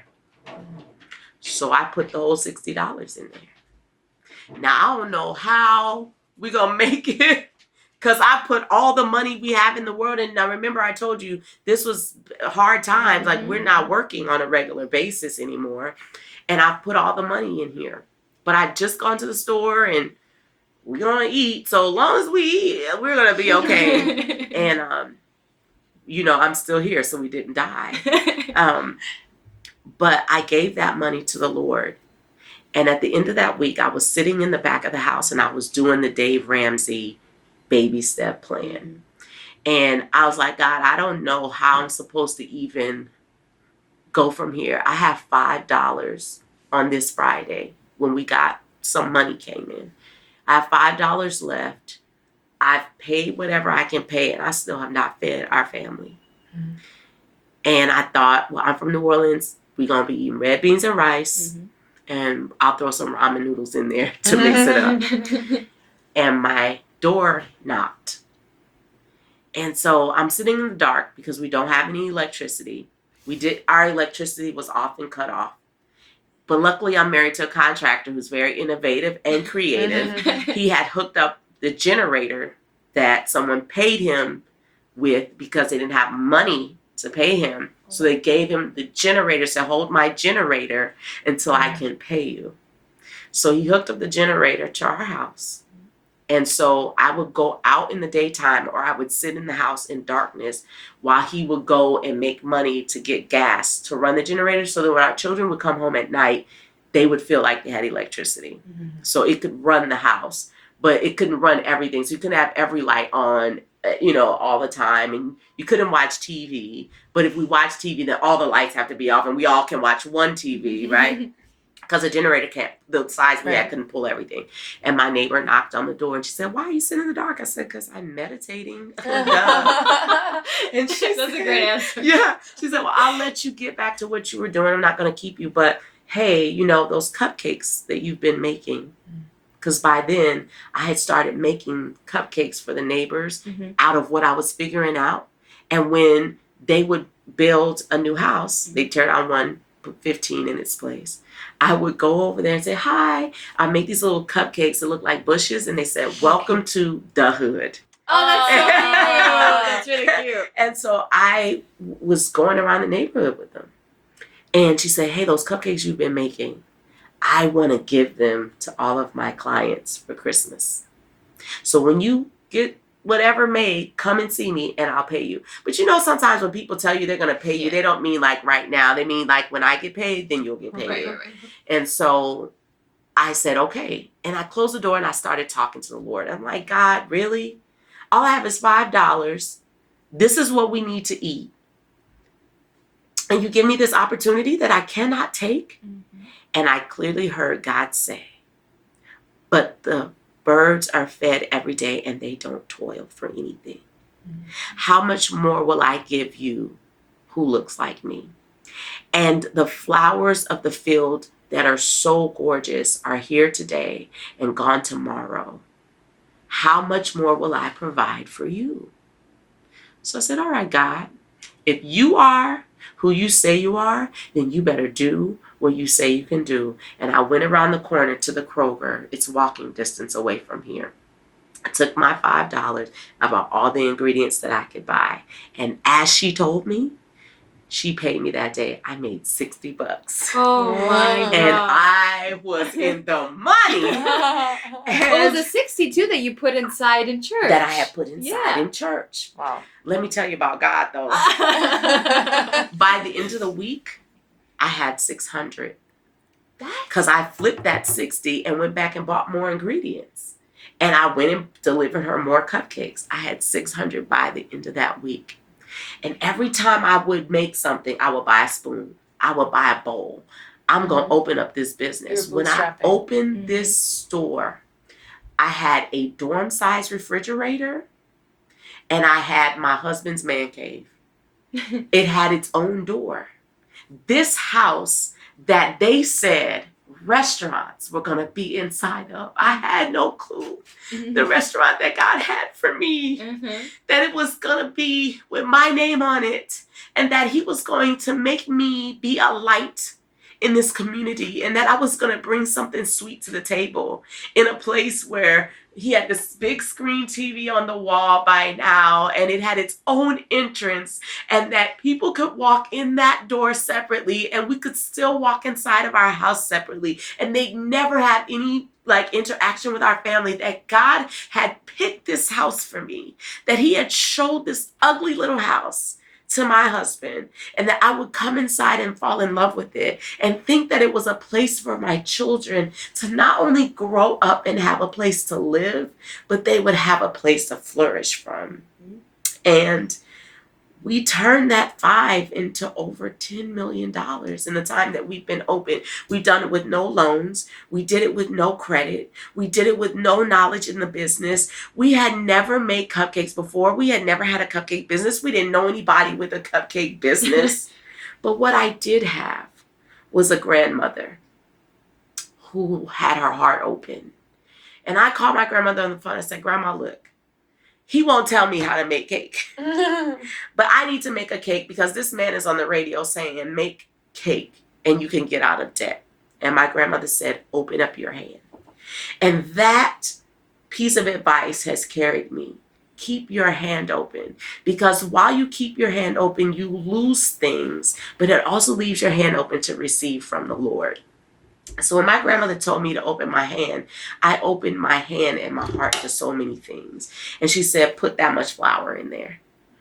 Speaker 3: So I put the whole sixty dollars in there. Now, I don't know how we're going to make it. Because I put all the money we have in the world. And now remember, I told you this was hard times. Like mm-hmm. we're not working on a regular basis anymore. And I put all the money in here. But I'd just gone to the store and we're going to eat. So as long as we eat, we're going to be okay. And, um, you know, I'm still here, so we didn't die. Um, but I gave that money to the Lord. And at the end of that week, I was sitting in the back of the house and I was doing the Dave Ramsey baby step plan. And I was like, God, I don't know how I'm supposed to even go from here. I have five dollars on this Friday when we got some money came in. I have five dollars left. I've paid whatever I can pay, and I still have not fed our family. Mm-hmm. And I thought, well, I'm from New Orleans. We're going to be eating red beans and rice, mm-hmm. and I'll throw some ramen noodles in there to mix it up. And my door knocked. And so I'm sitting in the dark because we don't have any electricity. We did, our electricity was often cut off. But luckily I'm married to a contractor who's very innovative and creative. Mm-hmm. He had hooked up the generator that someone paid him with because they didn't have money to pay him. So they gave him the generator, said, hold my generator until mm-hmm. I can pay you. So he hooked up the generator to our house. And so I would go out in the daytime or I would sit in the house in darkness while he would go and make money to get gas to run the generator so that when our children would come home at night, they would feel like they had electricity. Mm-hmm. So it could run the house, but it couldn't run everything. So you couldn't have every light on, you know, all the time. And you couldn't watch T V. But if we watch T V, then all the lights have to be off and we all can watch one T V, right? Because the generator can't, the size we right. had couldn't pull everything. And my neighbor knocked on the door and she said, why are you sitting in the dark? I said, because I'm meditating. And she
Speaker 4: That's
Speaker 3: said,
Speaker 4: a great answer.
Speaker 3: Yeah. She said, well, I'll let you get back to what you were doing. I'm not going to keep you. But hey, you know, those cupcakes that you've been making. Because by then I had started making cupcakes for the neighbors mm-hmm. out of what I was figuring out. And when they would build a new house, mm-hmm. they'd tear down one, put fifteen in its place. I would go over there and say, hi. I make these little cupcakes that look like bushes. And they said, welcome to the hood.
Speaker 4: Oh, that's so cute. That's really cute.
Speaker 3: And so I was going around the neighborhood with them. And she said, hey, those cupcakes you've been making, I want to give them to all of my clients for Christmas. So when you get whatever made, come and see me and I'll pay you. But you know, sometimes when people tell you they're going to pay you, yeah. they don't mean like right now. They mean like when I get paid, then you'll get paid. Right, right. And so I said, okay. And I closed the door and I started talking to the Lord. I'm like, God, really? All I have is five dollars. This is what we need to eat. And you give me this opportunity that I cannot take. Mm-hmm. And I clearly heard God say, but the birds are fed every day and they don't toil for anything. Mm-hmm. How much more will I give you who looks like me? And the flowers of the field that are so gorgeous are here today and gone tomorrow. How much more will I provide for you? So I said, all right, God, if you are who you say you are, then you better do what you say you can do. And I went around the corner to the Kroger. It's walking distance away from here. I took my five dollars. I bought all the ingredients that I could buy. And as she told me, she paid me that day. I made sixty bucks.
Speaker 4: Oh my God.
Speaker 3: And I was in the money.
Speaker 4: It was a sixty-two that you put inside in church.
Speaker 3: That I had put inside
Speaker 4: yeah.
Speaker 3: in church.
Speaker 4: Wow.
Speaker 3: Let me tell you about God, though. By the end of the week, I had six hundred. Because I flipped that sixty and went back and bought more ingredients. And I went and delivered her more cupcakes. I had six hundred by the end of that week. And every time I would make something, I would buy a spoon. I would buy a bowl. I'm going to open up this business. When I opened mm-hmm. this store, I had a dorm-size refrigerator and I had my husband's man cave. It had its own door. This house that they said restaurants were going to be inside of, I had no clue. Mm-hmm. The restaurant that God had for me, mm-hmm. that it was going to be with my name on it, and that he was going to make me be a light in this community, and that I was going to bring something sweet to the table in a place where he had this big screen T V on the wall by now, and it had its own entrance, and that people could walk in that door separately, and we could still walk inside of our house separately, and they'd never have any like interaction with our family, that God had picked this house for me, that he had showed this ugly little house to my husband, and that I would come inside and fall in love with it and think that it was a place for my children to not only grow up and have a place to live, but they would have a place to flourish from. And we turned that five into over ten million dollars in the time that we've been open. We've done it with no loans. We did it with no credit. We did it with no knowledge in the business. We had never made cupcakes before. We had never had a cupcake business. We didn't know anybody with a cupcake business. But what I did have was a grandmother who had her heart open. And I called my grandmother on the phone and said, Grandma, look, he won't tell me how to make cake. But I need to make a cake because this man is on the radio saying, make cake and you can get out of debt. And my grandmother said, open up your hand. And that piece of advice has carried me. Keep your hand open, because while you keep your hand open, you lose things, but it also leaves your hand open to receive from the Lord. So when my grandmother told me to open my hand, I opened my hand and my heart to so many things. And she said, put that much flour in there.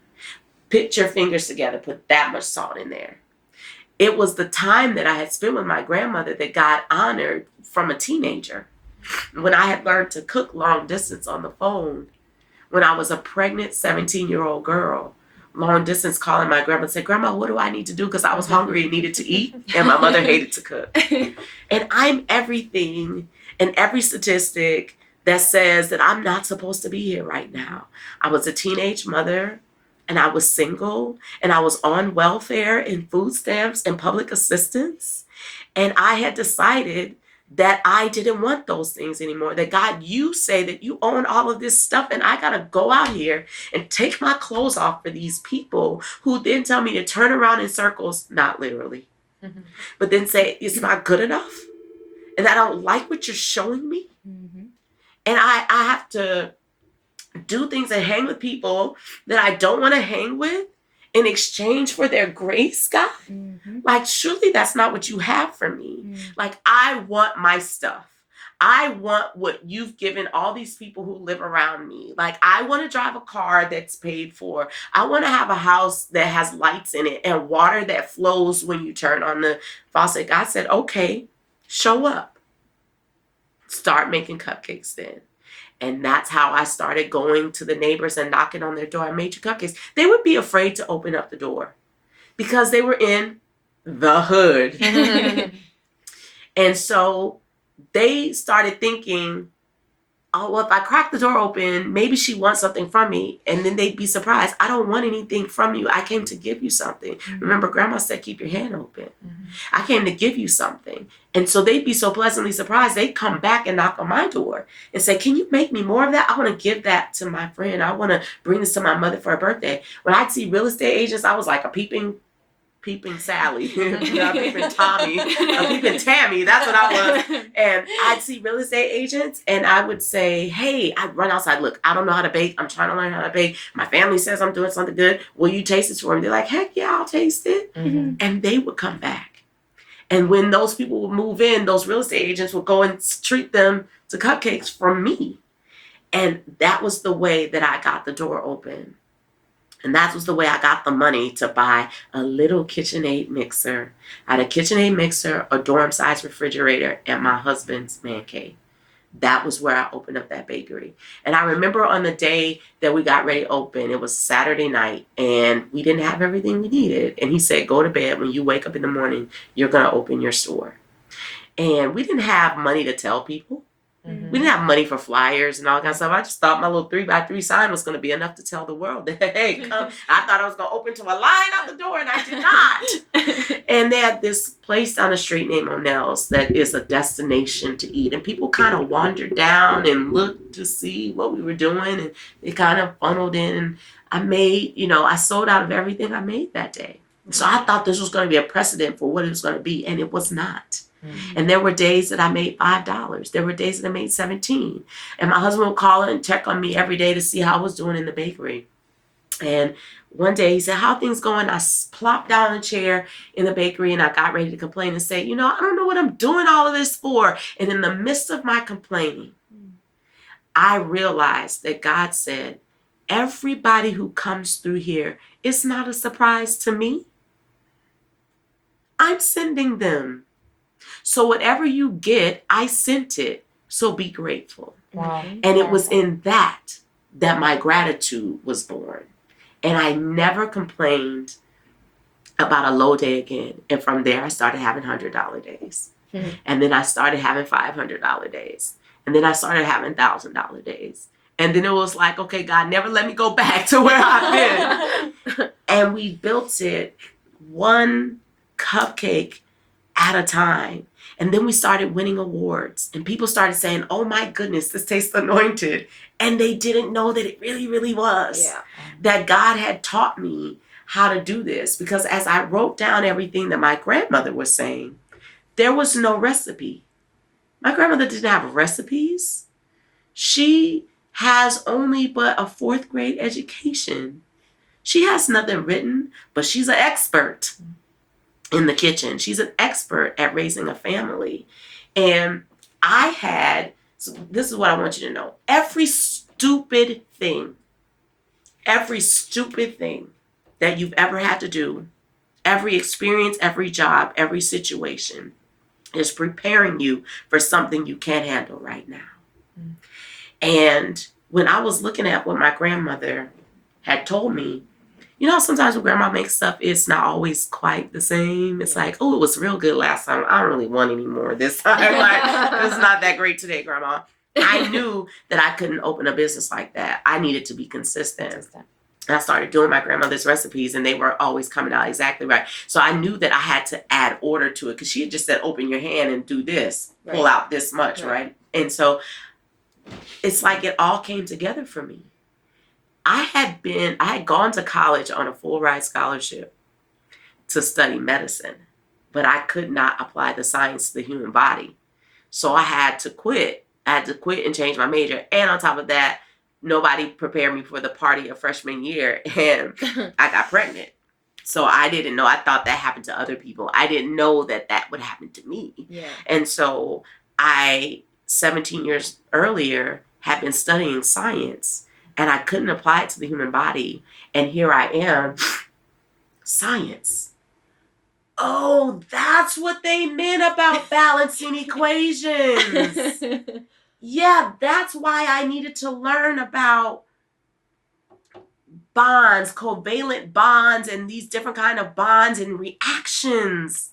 Speaker 3: Put your fingers together, put that much salt in there. It was the time that I had spent with my grandmother that God honored from a teenager. When I had learned to cook long distance on the phone, when I was a pregnant seventeen-year-old girl, long distance calling my grandma and said, Grandma, what do I need to do? Because I was hungry and needed to eat. And my mother hated to cook. And I'm everything and every statistic that says that I'm not supposed to be here right now. I was a teenage mother and I was single and I was on welfare and food stamps and public assistance. And I had decided that I didn't want those things anymore. That God, you say that you own all of this stuff and I got to go out here and take my clothes off for these people who then tell me to turn around in circles, not literally, mm-hmm. but then say, it's not good enough. And I don't like what you're showing me. Mm-hmm. And I, I have to do things and hang with people that I don't want to hang with in exchange for their grace, God. Mm-hmm. Like, surely that's not what you have for me. Mm-hmm. Like, I want my stuff. I want what you've given all these people who live around me. Like, I want to drive a car that's paid for. I want to have a house that has lights in it and water that flows when you turn on the faucet. God said, okay, show up. Start making cupcakes then. And that's how I started going to the neighbors and knocking on their door. I made you cupcakes. They would be afraid to open up the door because they were in the hood. And so they started thinking, oh, well, if I crack the door open, maybe she wants something from me. And then they'd be surprised. I don't want anything from you. I came to give you something. Mm-hmm. Remember, Grandma said, keep your hand open. Mm-hmm. I came to give you something. And so they'd be so pleasantly surprised. They'd come back and knock on my door and say, can you make me more of that? I want to give that to my friend. I want to bring this to my mother for her birthday. When I'd see real estate agents, I was like a peeping Peeping Sally, not peeping Tommy, a peeping Tammy, that's what I was. And I'd see real estate agents and I would say, hey, I'd run outside, look, I don't know how to bake. I'm trying to learn how to bake. My family says I'm doing something good. Will you taste it for me? They're like, heck yeah, I'll taste it. Mm-hmm. And they would come back. And when those people would move in, those real estate agents would go and treat them to cupcakes from me. And that was the way that I got the door open. And that was the way I got the money to buy a little KitchenAid mixer. I had a KitchenAid mixer, a dorm-size refrigerator, and my husband's man cave. That was where I opened up that bakery. And I remember on the day that we got ready to open, it was Saturday night, and we didn't have everything we needed. And he said, go to bed. When you wake up in the morning, you're going to open your store. And we didn't have money to tell people. Mm-hmm. We didn't have money for flyers and all that kind of stuff. I just thought my little three by three sign was going to be enough to tell the world that, hey, come. I thought I was going to open to a line out the door, and I did not. And they had this place down the street named O'Neill's that is a destination to eat. And people kind of wandered down and looked to see what we were doing, and they kind of funneled in. And I made, you know, I sold out of everything I made that day. So I thought this was going to be a precedent for what it was going to be, and it was not. Mm-hmm. And there were days that I made five dollars. There were days that I made seventeen dollars. And my husband would call and check on me every day to see how I was doing in the bakery. And one day he said, how are things going? I s- plopped down in a chair in the bakery and I got ready to complain and say, you know, I don't know what I'm doing all of this for. And in the midst of my complaining, I realized that God said, everybody who comes through here, it's not a surprise to me. I'm sending them. So whatever you get, I sent it. So be grateful.
Speaker 2: Wow.
Speaker 3: And it was in that that my gratitude was born. And I never complained about a low day again. And from there, I started having one hundred dollars days.
Speaker 4: Mhm.
Speaker 3: And then I started having five hundred dollars days. And then I started having one thousand dollars days. And then it was like, okay, God, never let me go back to where I've been. And we built it one cupcake at a time. And then we started winning awards. And people started saying, oh my goodness, this tastes anointed. And they didn't know that it really, really was.
Speaker 4: Yeah.
Speaker 3: That God had taught me how to do this. Because as I wrote down everything that my grandmother was saying, there was no recipe. My grandmother didn't have recipes. She has only but a fourth grade education. She has nothing written, but she's an expert in the kitchen. She's an expert at raising a family. And I had, so this is what I want you to know. Every stupid thing, every stupid thing that you've ever had to do, every experience, every job, every situation is preparing you for something you can't handle right now. Mm. And when I was looking at what my grandmother had told me, you know, sometimes when grandma makes stuff, it's not always quite the same. It's like, oh, it was real good last time. I don't really want any more this time. Like, it's not that great today, grandma. I knew that I couldn't open a business like that. I needed to be consistent. consistent. And I started doing my grandmother's recipes and they were always coming out exactly right. So I knew that I had to add order to it because she had just said, open your hand and do this, right. Pull out this much, right. right? And so it's like it all came together for me. I had been, I had gone to college on a full ride scholarship to study medicine, but I could not apply the science to the human body. So I had to quit. I had to quit and change my major. And on top of that, nobody prepared me for the party of freshman year and I got pregnant. So I didn't know. I thought that happened to other people. I didn't know that that would happen to me.
Speaker 4: Yeah.
Speaker 3: And so I, seventeen years earlier, had been studying science. And I couldn't apply it to the human body. And here I am, science. Oh, that's what they meant about balancing equations. Yeah, that's why I needed to learn about bonds, covalent bonds, and these different kind of bonds and reactions.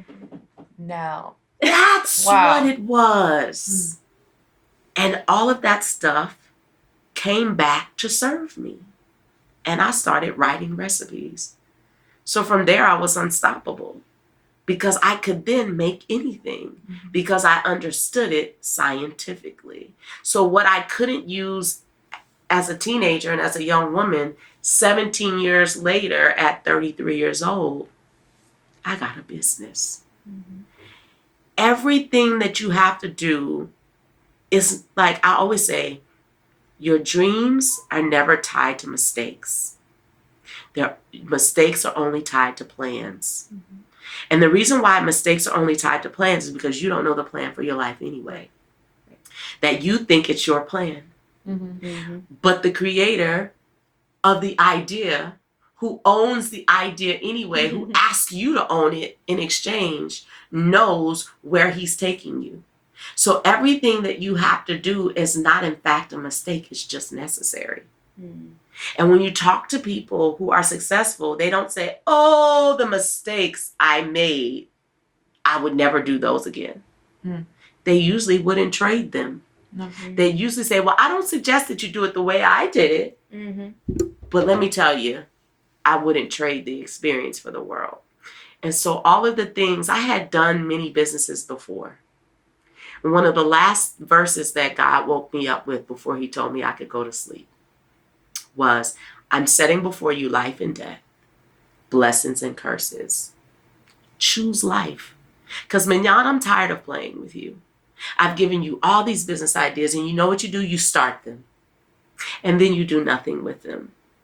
Speaker 2: No.
Speaker 3: That's
Speaker 2: Wow.
Speaker 3: what it was. Mm. And all of that stuff came back to serve me. And I started writing recipes. So from there, I was unstoppable because I could then make anything mm-hmm. because I understood it scientifically. So what I couldn't use as a teenager and as a young woman, seventeen years later at thirty-three years old, I got a business. Mm-hmm. Everything that you have to do is, like I always say, your dreams are never tied to mistakes. Their mistakes are only tied to plans. Mm-hmm. And the reason why mistakes are only tied to plans is because you don't know the plan for your life anyway. Right. That you think it's your plan. Mm-hmm. Mm-hmm. But the creator of the idea, who owns the idea anyway, who asks you to own it in exchange, knows where he's taking you. So everything that you have to do is not in fact a mistake, it's just necessary. Mm. And when you talk to people who are successful, they don't say, oh, the mistakes I made, I would never do those again. Mm. They usually wouldn't trade them. Mm-hmm. They usually say, well, I don't suggest that you do it the way I did it. Mm-hmm. But let me tell you, I wouldn't trade the experience for the world. And so all of the things, I had done many businesses before. One of the last verses that God woke me up with before he told me I could go to sleep was, I'm setting before you life and death, blessings and curses. Choose life. Because Mignon, I'm tired of playing with you. I've given you all these business ideas and you know what you do? You start them. And then you do nothing with them.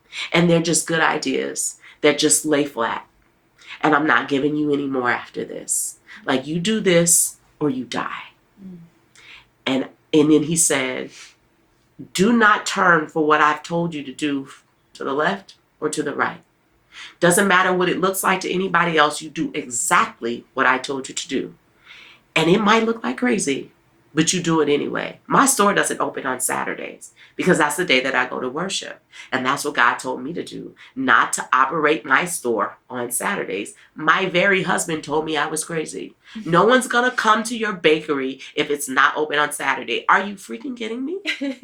Speaker 3: And they're just good ideas that just lay flat. And I'm not giving you any more after this. Like, you do this or you die. Mm. And and then he said, do not turn for what I've told you to do to the left or to the right. Doesn't matter what it looks like to anybody else. You do exactly what I told you to do. And it might look like crazy, but you do it anyway. My store doesn't open on Saturdays because that's the day that I go to worship. And that's what God told me to do, not to operate my store on Saturdays. My very husband told me I was crazy. No one's going to come to your bakery if it's not open on Saturday. Are you freaking kidding me?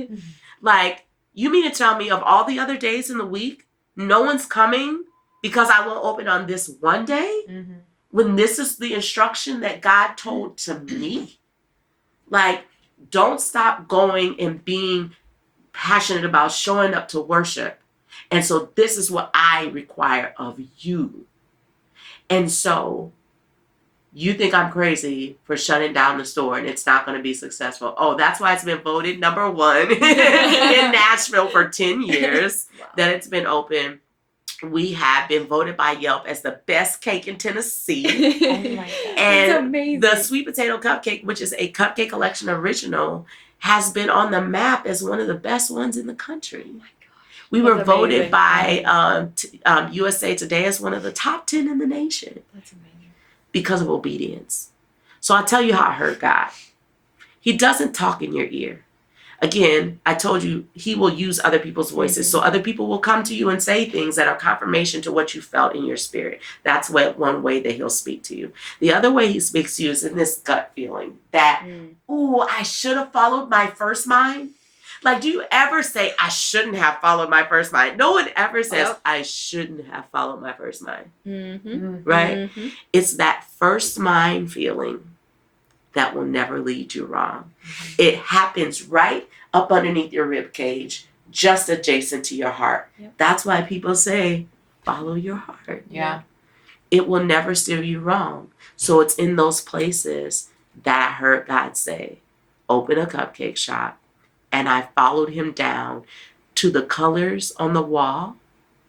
Speaker 3: Like, you mean to tell me of all the other days in the week, no one's coming because I won't open on this one day? Mm-hmm. When this is the instruction that God told to me? Like, don't stop going and being passionate about showing up to worship. And so this is what I require of you. And so you think I'm crazy for shutting down the store and it's not going to be successful. Oh, that's why it's been voted number one in Nashville for ten years wow. that it's been open. We have been voted by Yelp as the best cake in Tennessee. Oh my God. And that's amazing. The Sweet Potato Cupcake, which is a Cupcake Collection original, has been on the map as one of the best ones in the country. Oh my gosh. We that's were voted amazing. by um, t- um, U S A Today as one of the top ten in the nation. That's amazing. Because of obedience. So I'll tell you how I heard God. He doesn't talk in your ear. Again, I told you he will use other people's voices. Mm-hmm. So other people will come to you and say things that are confirmation to what you felt in your spirit. That's what, one way that he'll speak to you. The other way he speaks to you is in this gut feeling that, mm. ooh, I should have followed my first mind. Like, do you ever say, I shouldn't have followed my first mind? No one ever says, yep. I shouldn't have followed my first mind. Mm-hmm. Right? Mm-hmm. It's that first mind feeling that will never lead you wrong. Mm-hmm. It happens right up underneath your rib cage, just adjacent to your heart. Yep. That's why people say, follow your heart.
Speaker 2: Yeah.
Speaker 3: It will never steer you wrong. So it's in those places that I heard God say, open a cupcake shop. And I followed him down to the colors on the wall,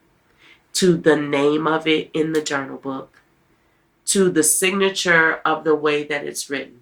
Speaker 3: to the name of it in the journal book, to the signature of the way that it's written,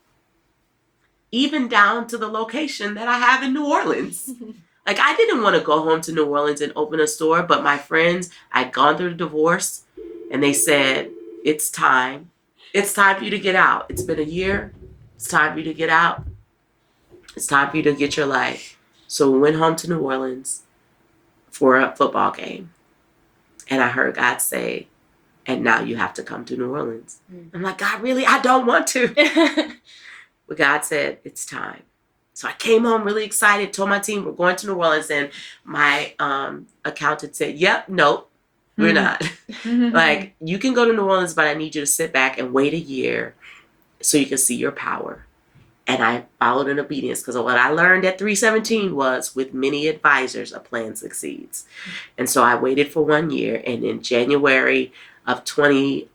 Speaker 3: even down to the location that I have in New Orleans. Like, I didn't want to go home to New Orleans and open a store, but my friends, I'd gone through the divorce, and they said, it's time. It's time for you to get out. It's been a year. It's time for you to get out. It's time for you to get your life. So we went home to New Orleans for a football game. And I heard God say, and now you have to come to New Orleans. Mm. I'm like, God, really? I don't want to. But God said, it's time. So I came home really excited, told my team we're going to New Orleans. And my um, accountant said, yep, nope, we're mm-hmm. not. Like, you can go to New Orleans, but I need you to sit back and wait a year so you can see your power. And I followed in obedience because what I learned at three seventeen was with many advisors, a plan succeeds. And so I waited for one year. And in January of twenty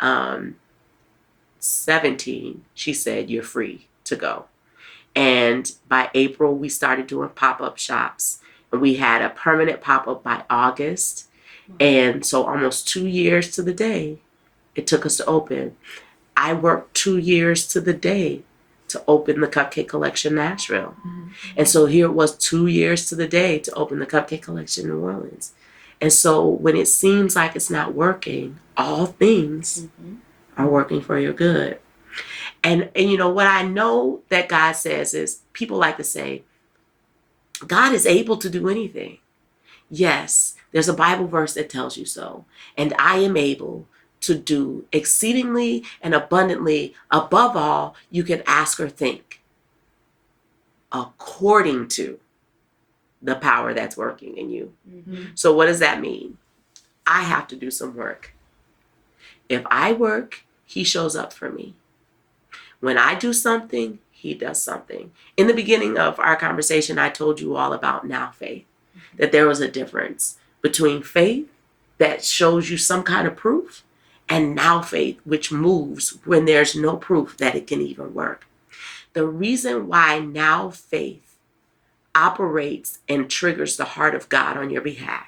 Speaker 3: seventeen, she said, you're free to go. And by April, we started doing pop-up shops. And we had a permanent pop-up by August. And so almost two years to the day, it took us to open. I worked two years to the day to open the Cupcake Collection Nashville. Mm-hmm. And so here it was two years to the day to open the Cupcake Collection New Orleans. And so when it seems like it's not working, all things mm-hmm. are working for your good. And, and you know, what I know that God says is, people like to say, God is able to do anything. Yes, there's a Bible verse that tells you so. And I am able to do exceedingly and abundantly above all you can ask or think, according to the power that's working in you. Mm-hmm. So what does that mean? I have to do some work. If I work, he shows up for me. When I do something, he does something. In the beginning of our conversation, I told you all about now faith, mm-hmm. that there was a difference between faith that shows you some kind of proof and now faith, which moves when there's no proof that it can even work. The reason why now faith operates and triggers the heart of God on your behalf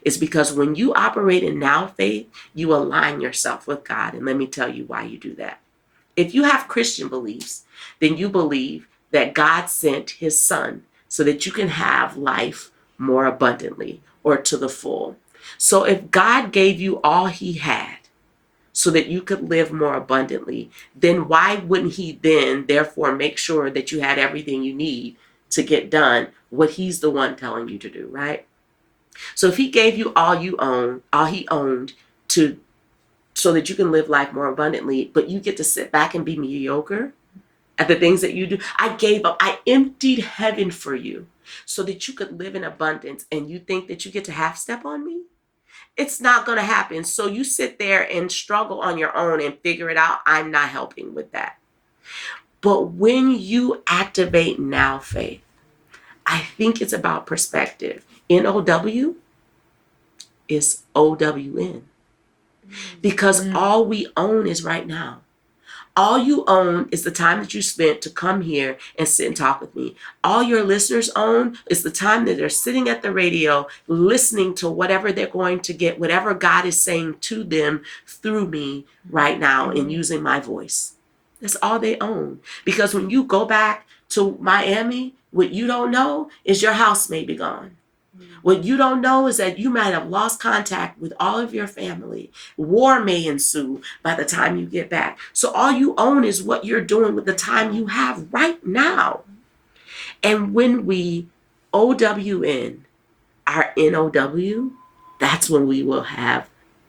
Speaker 3: It's because when you operate in now faith, you align yourself with God. And let me tell you why you do that. If you have Christian beliefs, then you believe that God sent his son so that you can have life more abundantly or to the full. So if God gave you all he had so that you could live more abundantly, then why wouldn't he then therefore make sure that you had everything you need to get done what he's the one telling you to do, right? So if he gave you all you own, all he owned to so that you can live life more abundantly, but you get to sit back and be mediocre at the things that you do. I gave up. I emptied heaven for you so that you could live in abundance, and you think that you get to half step on me? It's not going to happen. So you sit there and struggle on your own and figure it out. I'm not helping with that. But when you activate now faith, I think it's about perspective. N O W is O W N. Because mm. all we own is right now. All you own is the time that you spent to come here and sit and talk with me. All your listeners own is the time that they're sitting at the radio, listening to whatever they're going to get, whatever God is saying to them through me right now mm. and using my voice. That's all they own. Because when you go back to Miami, what you don't know is your house may be gone. What you don't know is that you might have lost contact with all of your family. War may ensue by the time you get back. So all you own is what you're doing with the time you have right now. And when we O W N our N O W, that's when we will have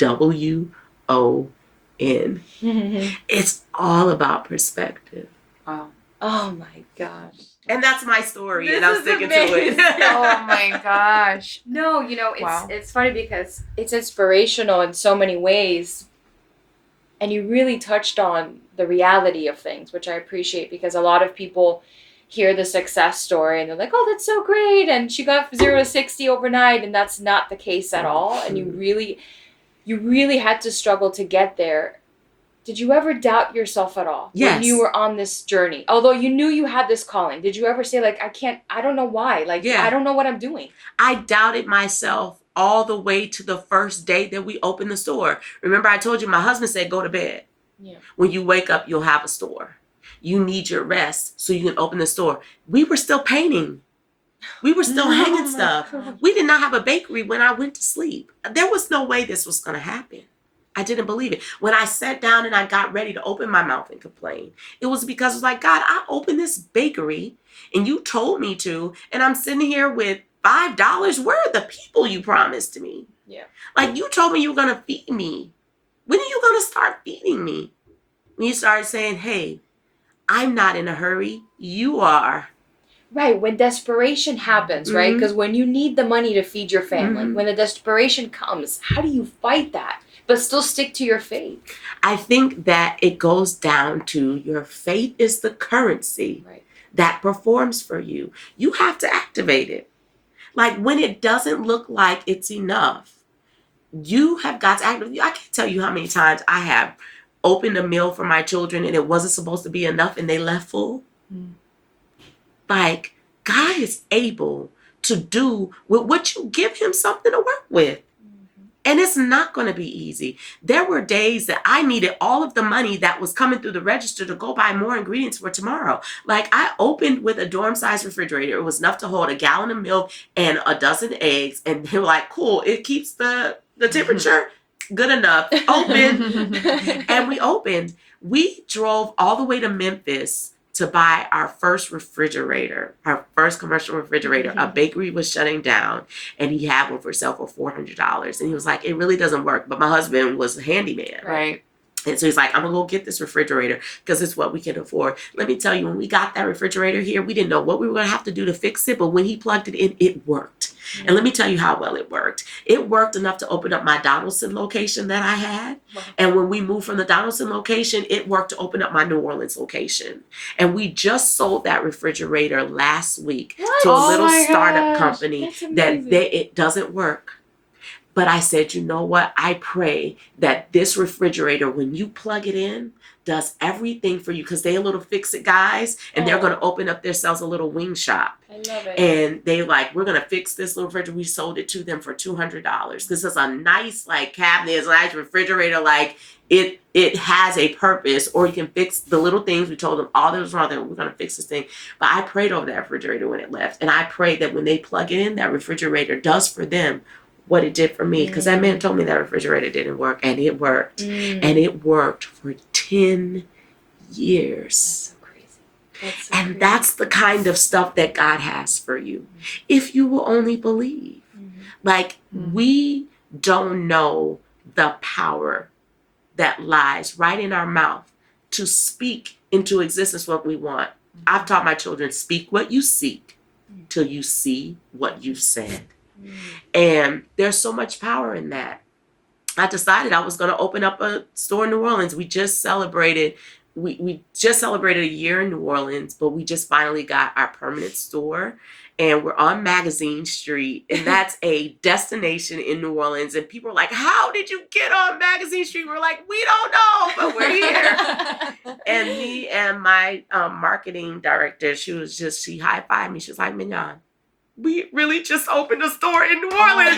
Speaker 3: W O N. It's all about perspective.
Speaker 4: Wow. Oh my gosh.
Speaker 3: And that's my story,
Speaker 4: This
Speaker 3: and I'm
Speaker 4: is
Speaker 3: sticking
Speaker 4: amazing.
Speaker 3: to it.
Speaker 2: Oh my gosh.
Speaker 4: No, you know, it's
Speaker 2: Wow.
Speaker 4: it's funny because it's inspirational in so many ways. And you really touched on the reality of things, which I appreciate, because a lot of people hear the success story and they're like, oh, that's so great. And she got zero to sixty overnight. And that's not the case at all. And you really, you really had to struggle to get there. Did you ever doubt yourself at all
Speaker 3: Yes.
Speaker 4: when you were on this journey? Although you knew you had this calling, did you ever say, like, I can't, I don't know why. Like,
Speaker 3: Yeah.
Speaker 4: I don't know what I'm doing.
Speaker 3: I doubted myself all the way to the first day that we opened the store. Remember, I told you my husband said, go to bed.
Speaker 4: Yeah.
Speaker 3: When you wake up, you'll have a store. You need your rest so you can open the store. We were still painting. We were still
Speaker 4: Oh
Speaker 3: hanging
Speaker 4: my
Speaker 3: stuff.
Speaker 4: God.
Speaker 3: We did not have a bakery when I went to sleep. There was no way this was going to happen. I didn't believe it. When I sat down and I got ready to open my mouth and complain, it was because it was like, God, I opened this bakery and you told me to, and I'm sitting here with five dollars. Where are the people you promised to me?
Speaker 4: Yeah.
Speaker 3: Like, you told me you were going to feed me. When are you going to start feeding me? When you started saying, hey, I'm not in a hurry. You are.
Speaker 4: Right, when desperation happens, right?
Speaker 3: Mhm.
Speaker 4: Because when you need the money to feed your family,
Speaker 3: Mhm.
Speaker 4: when the desperation comes, how do you fight that but still stick to your faith?
Speaker 3: I think that it goes down to your faith is the currency
Speaker 4: Right.
Speaker 3: that performs for you. You have to activate it. Like, when it doesn't look like it's enough, you have got to activate. I can't tell you how many times I have opened a meal for my children and it wasn't supposed to be enough and they left full.
Speaker 4: Mm.
Speaker 3: Like, God is able to do with what you give him something to work with. And it's not going to be easy. There were days that I needed all of the money that was coming through the register to go buy more ingredients for tomorrow. Like, I opened with a dorm-sized refrigerator. It was enough to hold a gallon of milk and a dozen eggs. And they were like, cool, it keeps the, the temperature good enough. Open. And we opened. We drove all the way to Memphis to buy our first refrigerator, our first commercial refrigerator.
Speaker 4: Mhm.
Speaker 3: A bakery was shutting down, and he had one for sale for four hundred dollars. And he was like, it really doesn't work. But my husband was a handyman.
Speaker 2: Right.
Speaker 3: And so he's like, I'm going to go get this refrigerator because it's what we can afford. Let me tell you, when we got that refrigerator here, we didn't know what we were going to have to do to fix it. But when he plugged it in, it worked.
Speaker 4: Mm-hmm.
Speaker 3: And let me tell you how well it worked. It worked enough to open up my Donaldson location that I had.
Speaker 4: Wow.
Speaker 3: And when we moved from the Donaldson location, it worked to open up my New Orleans location. And we just sold that refrigerator last week
Speaker 4: What?
Speaker 3: to a
Speaker 2: Oh
Speaker 3: little
Speaker 2: my
Speaker 3: startup
Speaker 2: gosh,
Speaker 3: company
Speaker 4: that's
Speaker 3: that
Speaker 4: amazing.
Speaker 3: they, it doesn't work. But I said, you know what? I pray that this refrigerator, when you plug it in, does everything for you, because they're little fix-it guys, and oh. they're going to open up themselves a little wing shop.
Speaker 4: I love it.
Speaker 3: And they like, we're going to fix this little refrigerator. We sold it to them for two hundred dollars. This is a nice like cabinet. It's a nice refrigerator. Like it it has a purpose, or you can fix the little things. We told them all that was wrong. That we're going to fix this thing. But I prayed over that refrigerator when it left. And I prayed that when they plug it in, that refrigerator does for them what it did for me. Because mm. that man told me that refrigerator didn't work, and it worked. Mm. And it worked for ten years.
Speaker 4: That's so crazy. That's so
Speaker 3: and
Speaker 4: crazy.
Speaker 3: That's the kind of stuff that God has for you. Mm. If you will only believe. Mm-hmm. Like, mm. we don't know the power that lies right in our mouth to speak into existence what we want. Mm. I've taught my children, speak what you seek mm. till you see what you've said. Mm. And there's so much power in that. I decided I was going to open up a store in New Orleans. We just celebrated, we, we just celebrated a year in New Orleans, but we just finally got our permanent store. And we're on Magazine Street, and that's a destination in New Orleans. And people are like, how did you get on Magazine Street? We're like, we don't know, but we're here. And me and my um, marketing director, she was just, she high-fived me. She was like, Mignon, we really just opened a store in New Orleans.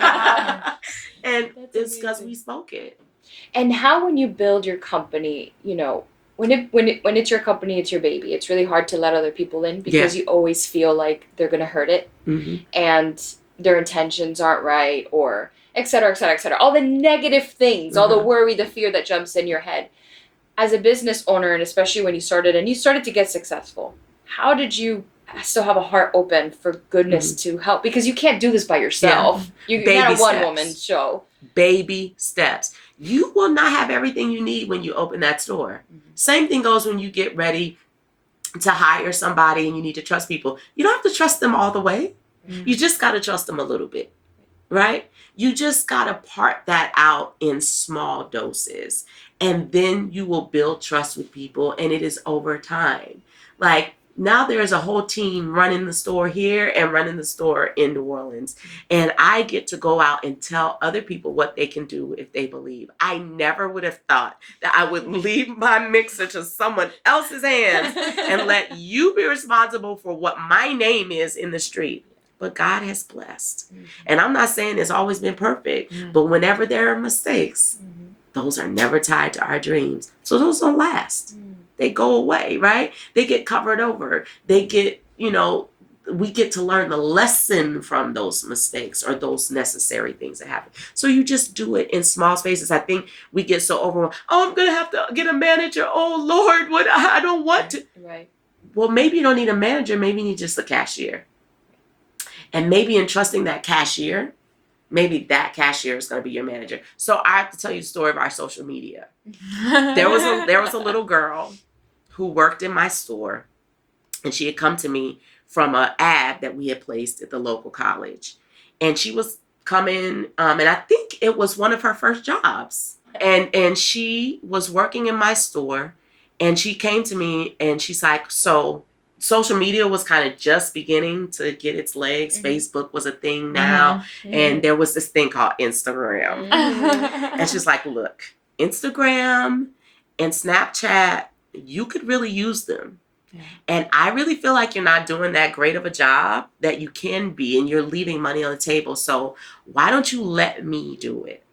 Speaker 4: Oh,
Speaker 3: and
Speaker 4: that's
Speaker 3: it's because
Speaker 4: amazing.
Speaker 3: we spoke it.
Speaker 4: And how, when you build your company, you know, when it when it when it's your company, it's your baby. It's really hard to let other people in because yeah. you always feel like they're gonna hurt it, mm-hmm. and their intentions aren't right, or et cetera, et cetera, et cetera. All the negative things, mm-hmm. all the worry, the fear that jumps in your head. As a business owner, and especially when you started and you started to get successful, how did you still have a heart open for goodness mm-hmm. to help? Because you can't do this by yourself. Yeah. You, you're not a one-woman show. Baby
Speaker 3: steps. You will not have everything you need when you open that store. Mm-hmm. Same thing goes when you get ready to hire somebody and you need to trust people. You don't have to trust them all the way. Mm-hmm. You just got to trust them a little bit, right? You just got to part that out in small doses. And then you will build trust with people, and it is over time. Like, now there's a whole team running the store here and running the store in New Orleans. And I get to go out and tell other people what they can do if they believe. I never would have thought that I would leave my mixer to someone else's hands and let you be responsible for what my name is in the street. But God has blessed. Mm-hmm. And I'm not saying it's always been perfect, mm-hmm. but whenever there are mistakes, mm-hmm. those are never tied to our dreams. So those don't last. Mm-hmm. They go away, right? They get covered over. They get, you know, we get to learn the lesson from those mistakes or those necessary things that happen. So you just do it in small spaces. I think we get so overwhelmed. Oh, I'm going to have to get a manager. Oh, Lord, what? I don't want to.
Speaker 4: Right.
Speaker 3: Well, maybe you don't need a manager. Maybe you need just a cashier. And maybe in trusting that cashier, maybe that cashier is going to be your manager. So I have to tell you the story of our social media. There was a there was a little girl who worked in my store, and she had come to me from an ad that we had placed at the local college. And she was coming, um, and I think it was one of her first jobs. And and she was working in my store, and she came to me, and she's like, so social media was kind of just beginning to get its legs. Mm-hmm. Facebook was a thing now. Mm-hmm. And there was this thing called Instagram. Mm-hmm. And she's like, look, Instagram and Snapchat, you could really use them. Yeah. And I really feel like you're not doing that great of a job that you can be, and you're leaving money on the table. So why don't you let me do it?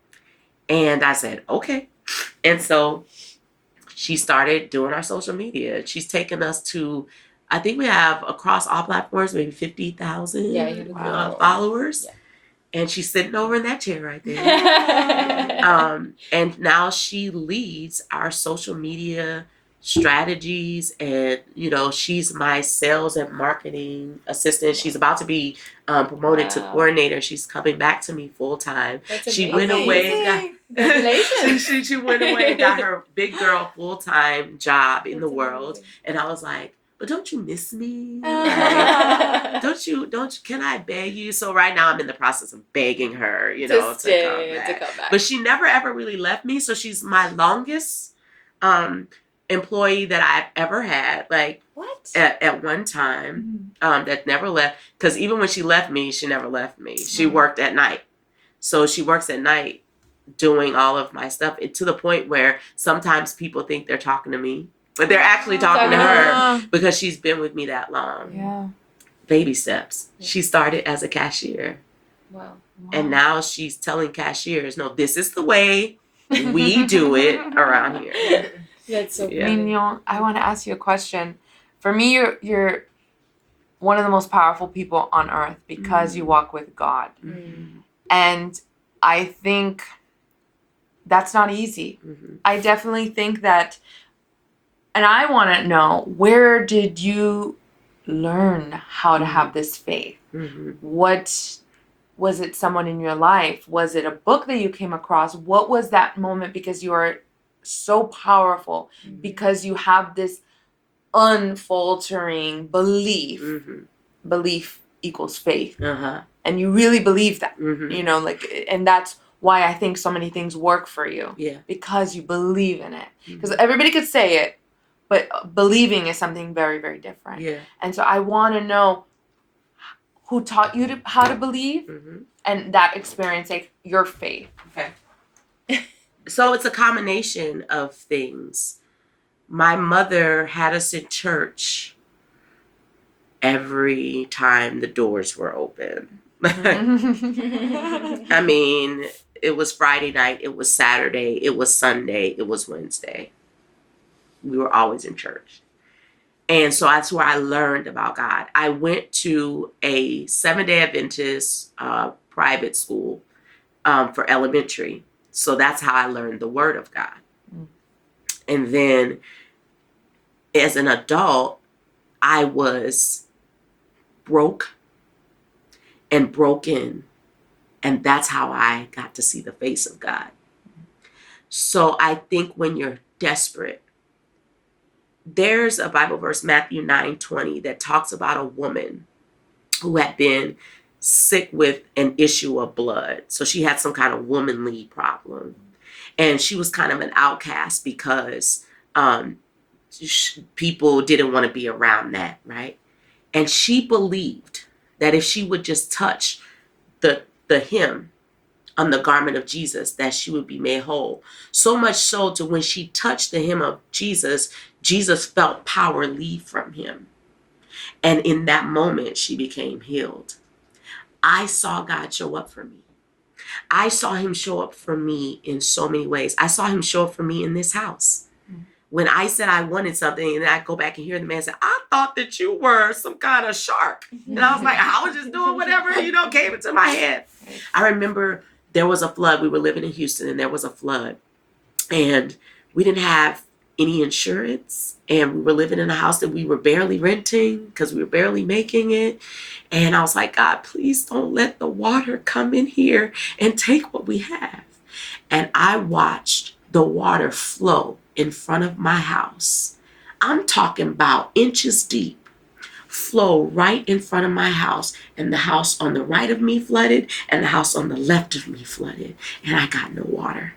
Speaker 3: And I said, okay. And so she started doing our social media. She's taken us to, I think we have across all platforms, maybe fifty thousand yeah, uh, followers. Yeah. And she's sitting over in that chair right there. um, and now she leads our social media strategies, and, you know, she's my sales and marketing assistant. She's about to be um, promoted wow. to coordinator. She's coming back to me full time. She went away and got, she, she went away and got her big girl full time job in That's the world. Amazing. And I was like, but don't you miss me? Like, don't you, don't you, can I beg you? So right now I'm in the process of begging her, you know, to,
Speaker 4: stay,
Speaker 3: come back.
Speaker 4: to come back.
Speaker 3: But she never ever really left me. So she's my longest um, employee that I've ever had. Like
Speaker 4: what?
Speaker 3: At, at one time, mm-hmm. um, that never left. Because even when she left me, she never left me. She mm-hmm. worked at night. So she works at night doing all of my stuff, and to the point where sometimes people think they're talking to me, but they're actually talking to her because she's been with me that long.
Speaker 2: Yeah.
Speaker 3: Baby steps. She started as a cashier.
Speaker 4: Wow.
Speaker 3: And now she's telling cashiers, no, this is the way we do it around here.
Speaker 4: That's so
Speaker 3: Yeah.
Speaker 2: Mignon, I want to ask you a question. For me, you're you're one of the most powerful people on earth because you walk with God.
Speaker 3: Mm-hmm.
Speaker 2: And I think that's not easy.
Speaker 3: Mm-hmm.
Speaker 2: I definitely think that, and I want to know, where did you learn how to have this faith?
Speaker 3: Mm-hmm.
Speaker 2: What was it? Someone in your life? Was it a book that you came across? What was that moment? Because you are so powerful, because you have this unfaltering belief.
Speaker 3: Mm-hmm.
Speaker 2: Belief equals faith,
Speaker 3: Uh-huh.
Speaker 2: and you really believe that.
Speaker 3: Mm-hmm.
Speaker 2: You know, like, and that's why I think so many things work for you,
Speaker 3: Yeah.
Speaker 2: because you believe in it.
Speaker 3: Mm-hmm.
Speaker 2: Because everybody could say it, but believing is something very, very different.
Speaker 3: Yeah.
Speaker 2: And so I want to know who taught you to, how to believe,
Speaker 3: Mm-hmm.
Speaker 2: and that experience, like your faith.
Speaker 3: Okay. So it's a combination of things. My mother had us in church every time the doors were open. I mean, it was Friday night, it was Saturday, it was Sunday, it was Wednesday. We were always in church. And so that's where I learned about God. I went to a Seventh-day Adventist uh, private school um, for elementary. So that's how I learned the Word of God.
Speaker 2: Mm.
Speaker 3: And then as an adult, I was broke and broken. And that's how I got to see the face of God. So I think when you're desperate, there's a Bible verse, Matthew nine twenty, that talks about a woman who had been sick with an issue of blood. So she had some kind of womanly problem. And she was kind of an outcast because um, sh- people didn't want to be around that, right? And she believed that if she would just touch the, the hem on the garment of Jesus, that she would be made whole. So much so to when she touched the hem of Jesus, Jesus felt power leave from him. And in that moment, she became healed. I saw God show up for me. I saw him show up for me in so many ways. I saw him show up for me in this house. Mm. When I said I wanted something, and then I go back and hear the man say, I thought that you were some kind of shark. And I was like, I was just doing whatever, you know, came into my head. I remember there was a flood. We were living in Houston, and there was a flood. And we didn't have any insurance, and we were living in a house that we were barely renting because we were barely making it. And I was like, God, please don't let the water come in here and take what we have. And I watched the water flow in front of my house. I'm talking about inches deep, flow right in front of my house. And the house on the right of me flooded, and the house on the left of me flooded. And I got no water.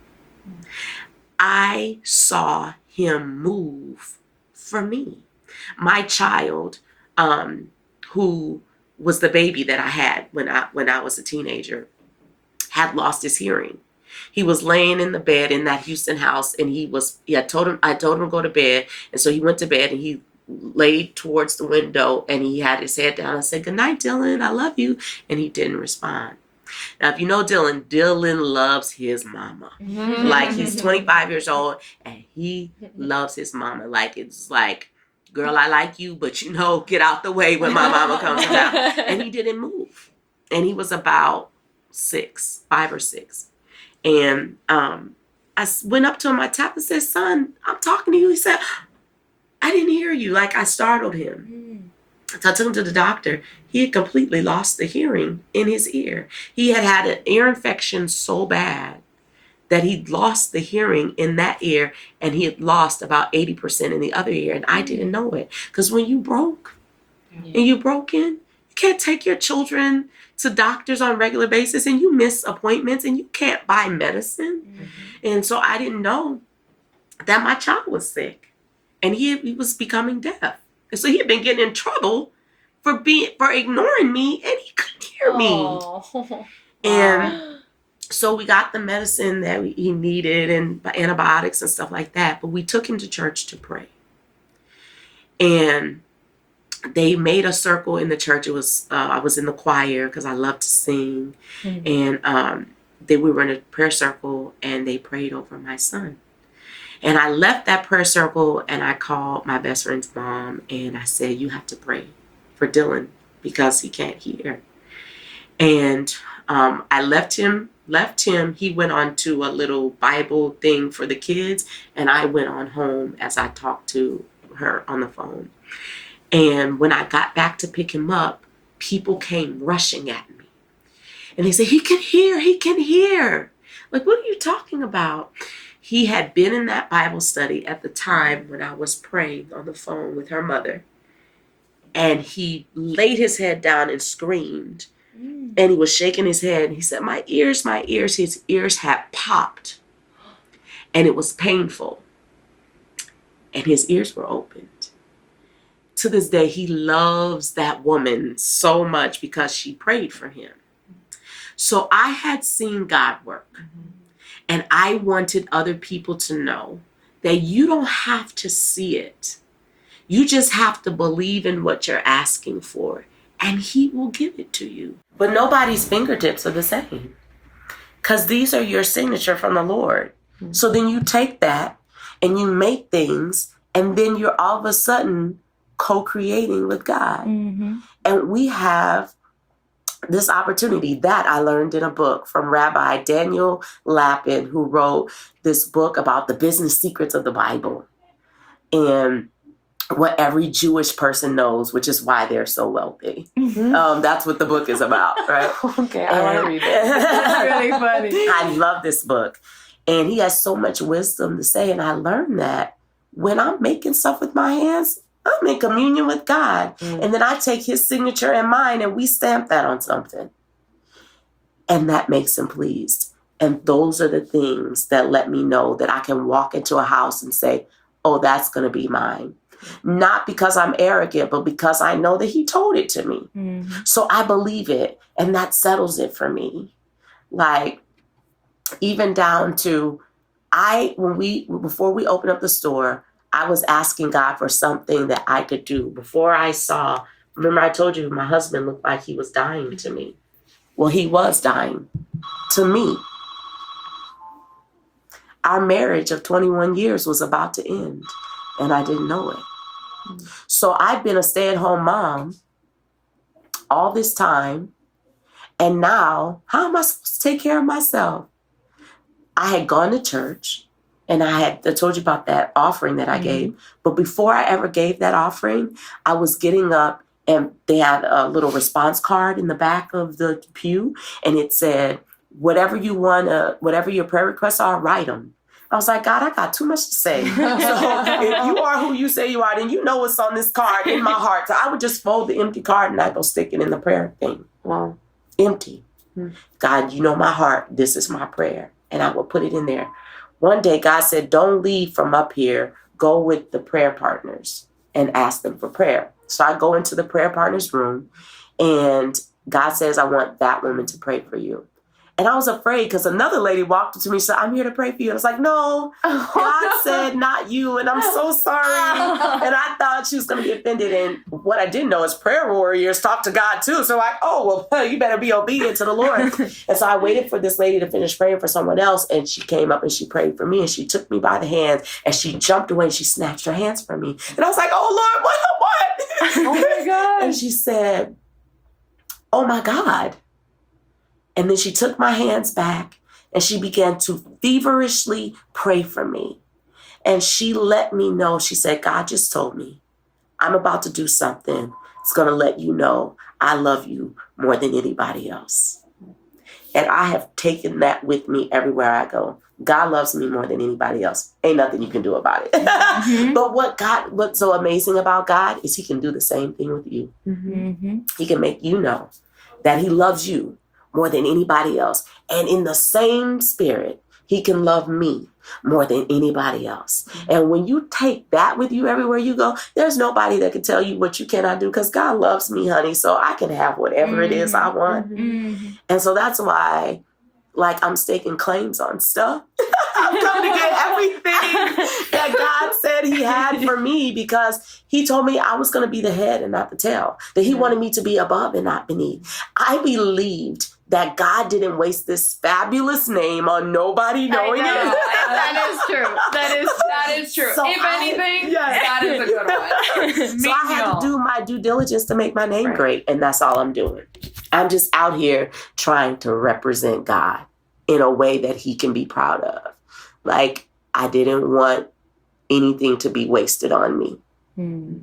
Speaker 3: I saw him move for me. My child, um, who was the baby that I had when I when I was a teenager, had lost his hearing. He was laying in the bed in that Houston house, and he was. He had told him. I told him to go to bed, and so he went to bed, and he laid towards the window, and he had his head down. I said, "Good night, Dylan. I love you," and he didn't respond. Now, if you know Dylan, Dylan loves his mama. Like, he's twenty-five years old, and he loves his mama. Like, it's like, girl, I like you, but you know, get out the way when my mama comes out. And he didn't move. And he was about six, five or six. And um, I went up to him, I tapped and said, son, I'm talking to you. He said, I didn't hear you. Like, I startled him. So I took him to the doctor. He had completely lost the hearing in his ear. He had had an ear infection so bad that he'd lost the hearing in that ear, and he had lost about eighty percent in the other ear. And I didn't know it. Because when you broke
Speaker 4: Yeah.
Speaker 3: and you broken, you can't take your children to doctors on a regular basis, and you miss appointments, and you can't buy medicine.
Speaker 4: Mm-hmm.
Speaker 3: And so I didn't know that my child was sick, and he, he was becoming deaf. And so he had been getting in trouble for being for ignoring me, and he couldn't hear me.
Speaker 4: Oh.
Speaker 3: And so we got the medicine that he needed and antibiotics and stuff like that. But we took him to church to pray. And they made a circle in the church. It was uh, I was in the choir because I love to sing. Mm-hmm. And um, they, we were in a prayer circle and they prayed over my son. And I left that prayer circle and I called my best friend's mom and I said, you have to pray for Dylan because he can't hear. And um, I left him, left him. He went on to a little Bible thing for the kids. And I went on home as I talked to her on the phone. And when I got back to pick him up, people came rushing at me. And they said, he can hear, he can hear. Like, what are you talking about? He had been in that Bible study at the time when I was praying on the phone with her mother. And he laid his head down and screamed. Mm. And he was shaking his head. And he said, my ears, my ears. His ears had popped. And it was painful. And his ears were opened. To this day, he loves that woman so much because she prayed for him. So I had seen God work. Mm-hmm. And I wanted other people to know that you don't have to see it. You just have to believe in what you're asking for, and he will give it to you. But nobody's fingertips are the same, because these are your signature from the Lord. Mm-hmm. So then you take that and you make things, and then you're all of a sudden co-creating with God. Mm-hmm. And we have this opportunity that I learned in a book from Rabbi Daniel Lapin, who wrote this book about the business secrets of the Bible and what every Jewish person knows, which is why they're so wealthy. Mm-hmm. Um, that's what the book is about, right?
Speaker 2: Okay, I want to read it. It's really funny.
Speaker 3: I love this book. And he has so much wisdom to say. And I learned that when I'm making stuff with my hands, I'm in communion with God. Mm. And then I take his signature and mine and we stamp that on something. And that makes him pleased. And those are the things that let me know that I can walk into a house and say, oh, that's going to be mine. Mm. Not because I'm arrogant, but because I know that he told it to me. Mm. So I believe it. And that settles it for me. Like, even down to, I, when we, before we opened up the store, I was asking God for something that I could do. Before I saw, remember I told you my husband looked like he was dying to me. Well, he was dying to me. Our marriage of twenty-one years was about to end, and I didn't know it. Mm-hmm. So I've been a stay-at-home mom all this time, and now how am I supposed to take care of myself? I had gone to church. And I had I told you about that offering that I mm-hmm. gave. But before I ever gave that offering, I was getting up and they had a little response card in the back of the pew. And it said, whatever you want to, whatever your prayer requests are, write them. I was like, God, I got too much to say. So if you are who you say you are, then you know what's on this card in my heart. So I would just fold the empty card and I go stick it in the prayer thing. Wow. Empty. Mm-hmm. God, you know my heart. This is my prayer. And I will put it in there. One day, God said, don't leave from up here. Go with the prayer partners and ask them for prayer. So I go into the prayer partners room and God says, I want that woman to pray for you. And I was afraid because another lady walked up to me and said, I'm here to pray for you. And I was like, no, God said not you. And I'm so sorry. And I thought she was going to be offended. And what I didn't know is prayer warriors talk to God too. So like, oh, well, you better be obedient to the Lord. And so I waited for this lady to finish praying for someone else. And she came up and she prayed for me. And she took me by the hands and she jumped away and she snatched her hands from me. And I was like, oh, Lord, what? what?
Speaker 2: Oh, my God.
Speaker 3: And she said, oh, my God. And then she took my hands back and she began to feverishly pray for me. And she let me know, she said, God just told me I'm about to do something. It's going to let you know I love you more than anybody else. And I have taken that with me everywhere I go. God loves me more than anybody else. Ain't nothing you can do about it. Mm-hmm. But what God, what's so amazing about God is he can do the same thing with you. Mm-hmm. He can make you know that he loves you more than anybody else. And in the same spirit, he can love me more than anybody else. And when you take that with you everywhere you go, there's nobody that can tell you what you cannot do, because God loves me, honey, so I can have whatever mm-hmm. it is I want.
Speaker 4: Mm-hmm.
Speaker 3: And so that's why, like, I'm staking claims on stuff. I'm coming to get everything that God said he had for me, because he told me I was going to be the head and not the tail, that he wanted me to be above and not beneath. I believed that God didn't waste this fabulous name on nobody knowing it.
Speaker 2: That is true. That is that is true.
Speaker 3: So
Speaker 2: if
Speaker 3: I,
Speaker 2: anything,
Speaker 3: yes.
Speaker 2: that is a good one.
Speaker 3: So I had to do my due diligence to make my name right. great, and that's all I'm doing. I'm just out here trying to represent God in a way that he can be proud of. Like, I didn't want anything to be wasted on me.
Speaker 2: Hmm.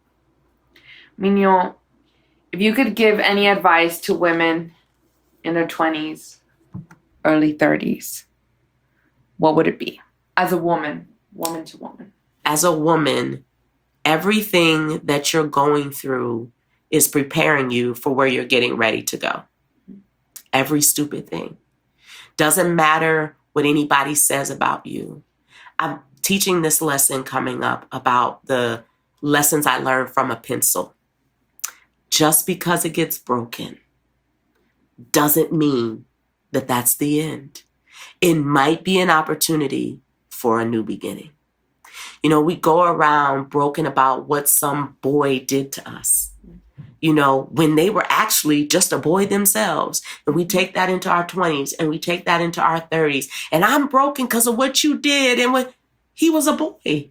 Speaker 2: Mignon, if you could give any advice to women in their twenties, early thirties, what would it be? As a woman, woman to woman.
Speaker 3: As a woman, everything that you're going through is preparing you for where you're getting ready to go. Every stupid thing. Doesn't matter what anybody says about you. I'm teaching this lesson coming up about the lessons I learned from a pencil. Just because it gets broken doesn't mean that that's the end. It might be an opportunity for a new beginning. You know, we go around broken about what some boy did to us, you know, when they were actually just a boy themselves. And we take that into our twenties and we take that into our thirties. And I'm broken because of what you did. And when he was a boy.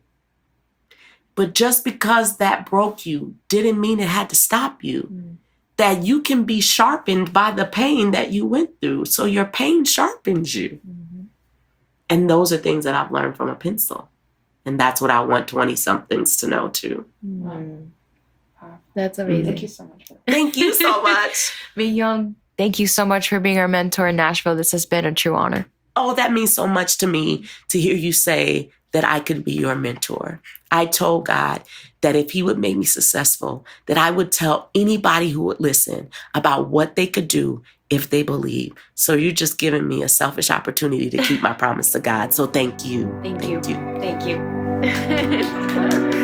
Speaker 3: But just because that broke you didn't mean it had to stop you. Mm. That you can be sharpened by the pain that you went through. So your pain sharpens you. Mm-hmm. And those are things that I've learned from a pencil. And that's what I want twenty-somethings to know too.
Speaker 4: Mm. That's amazing.
Speaker 2: Thank you so much.
Speaker 3: Thank you so much.
Speaker 4: Mignon, thank you so much for being our mentor in Nashville. This has been a true honor.
Speaker 3: Oh, that means so much to me to hear you say that I could be your mentor. I told God that if he would make me successful, that I would tell anybody who would listen about what they could do if they believe. So you're just giving me a selfish opportunity to keep my promise to God. So thank you.
Speaker 4: Thank,
Speaker 3: thank
Speaker 4: you.
Speaker 3: you.
Speaker 4: Thank you.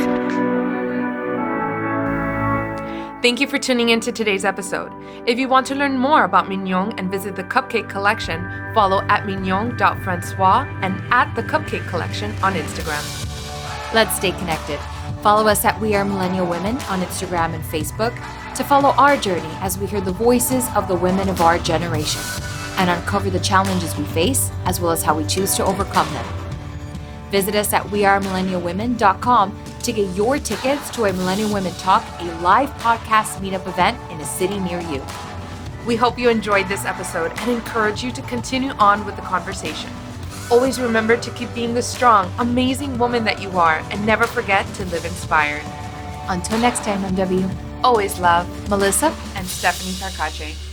Speaker 2: Thank you for tuning in to today's episode. If you want to learn more about Mignon and visit the Cupcake Collection, follow at mignon dot francois and at the Cupcake Collection on Instagram.
Speaker 1: Let's stay connected. Follow us at We Are Millennial Women on Instagram and Facebook to follow our journey as we hear the voices of the women of our generation and uncover the challenges we face as well as how we choose to overcome them. Visit us at we are millennial women dot com to get your tickets to a Millennial Women Talk, a live podcast meetup event in a city near you.
Speaker 2: We hope you enjoyed this episode and encourage you to continue on with the conversation. Always remember to keep being the strong, amazing woman that you are, and never forget to live inspired.
Speaker 1: Until next time, M W.
Speaker 2: Always love,
Speaker 1: Melissa
Speaker 2: and Stephanie Tarkache.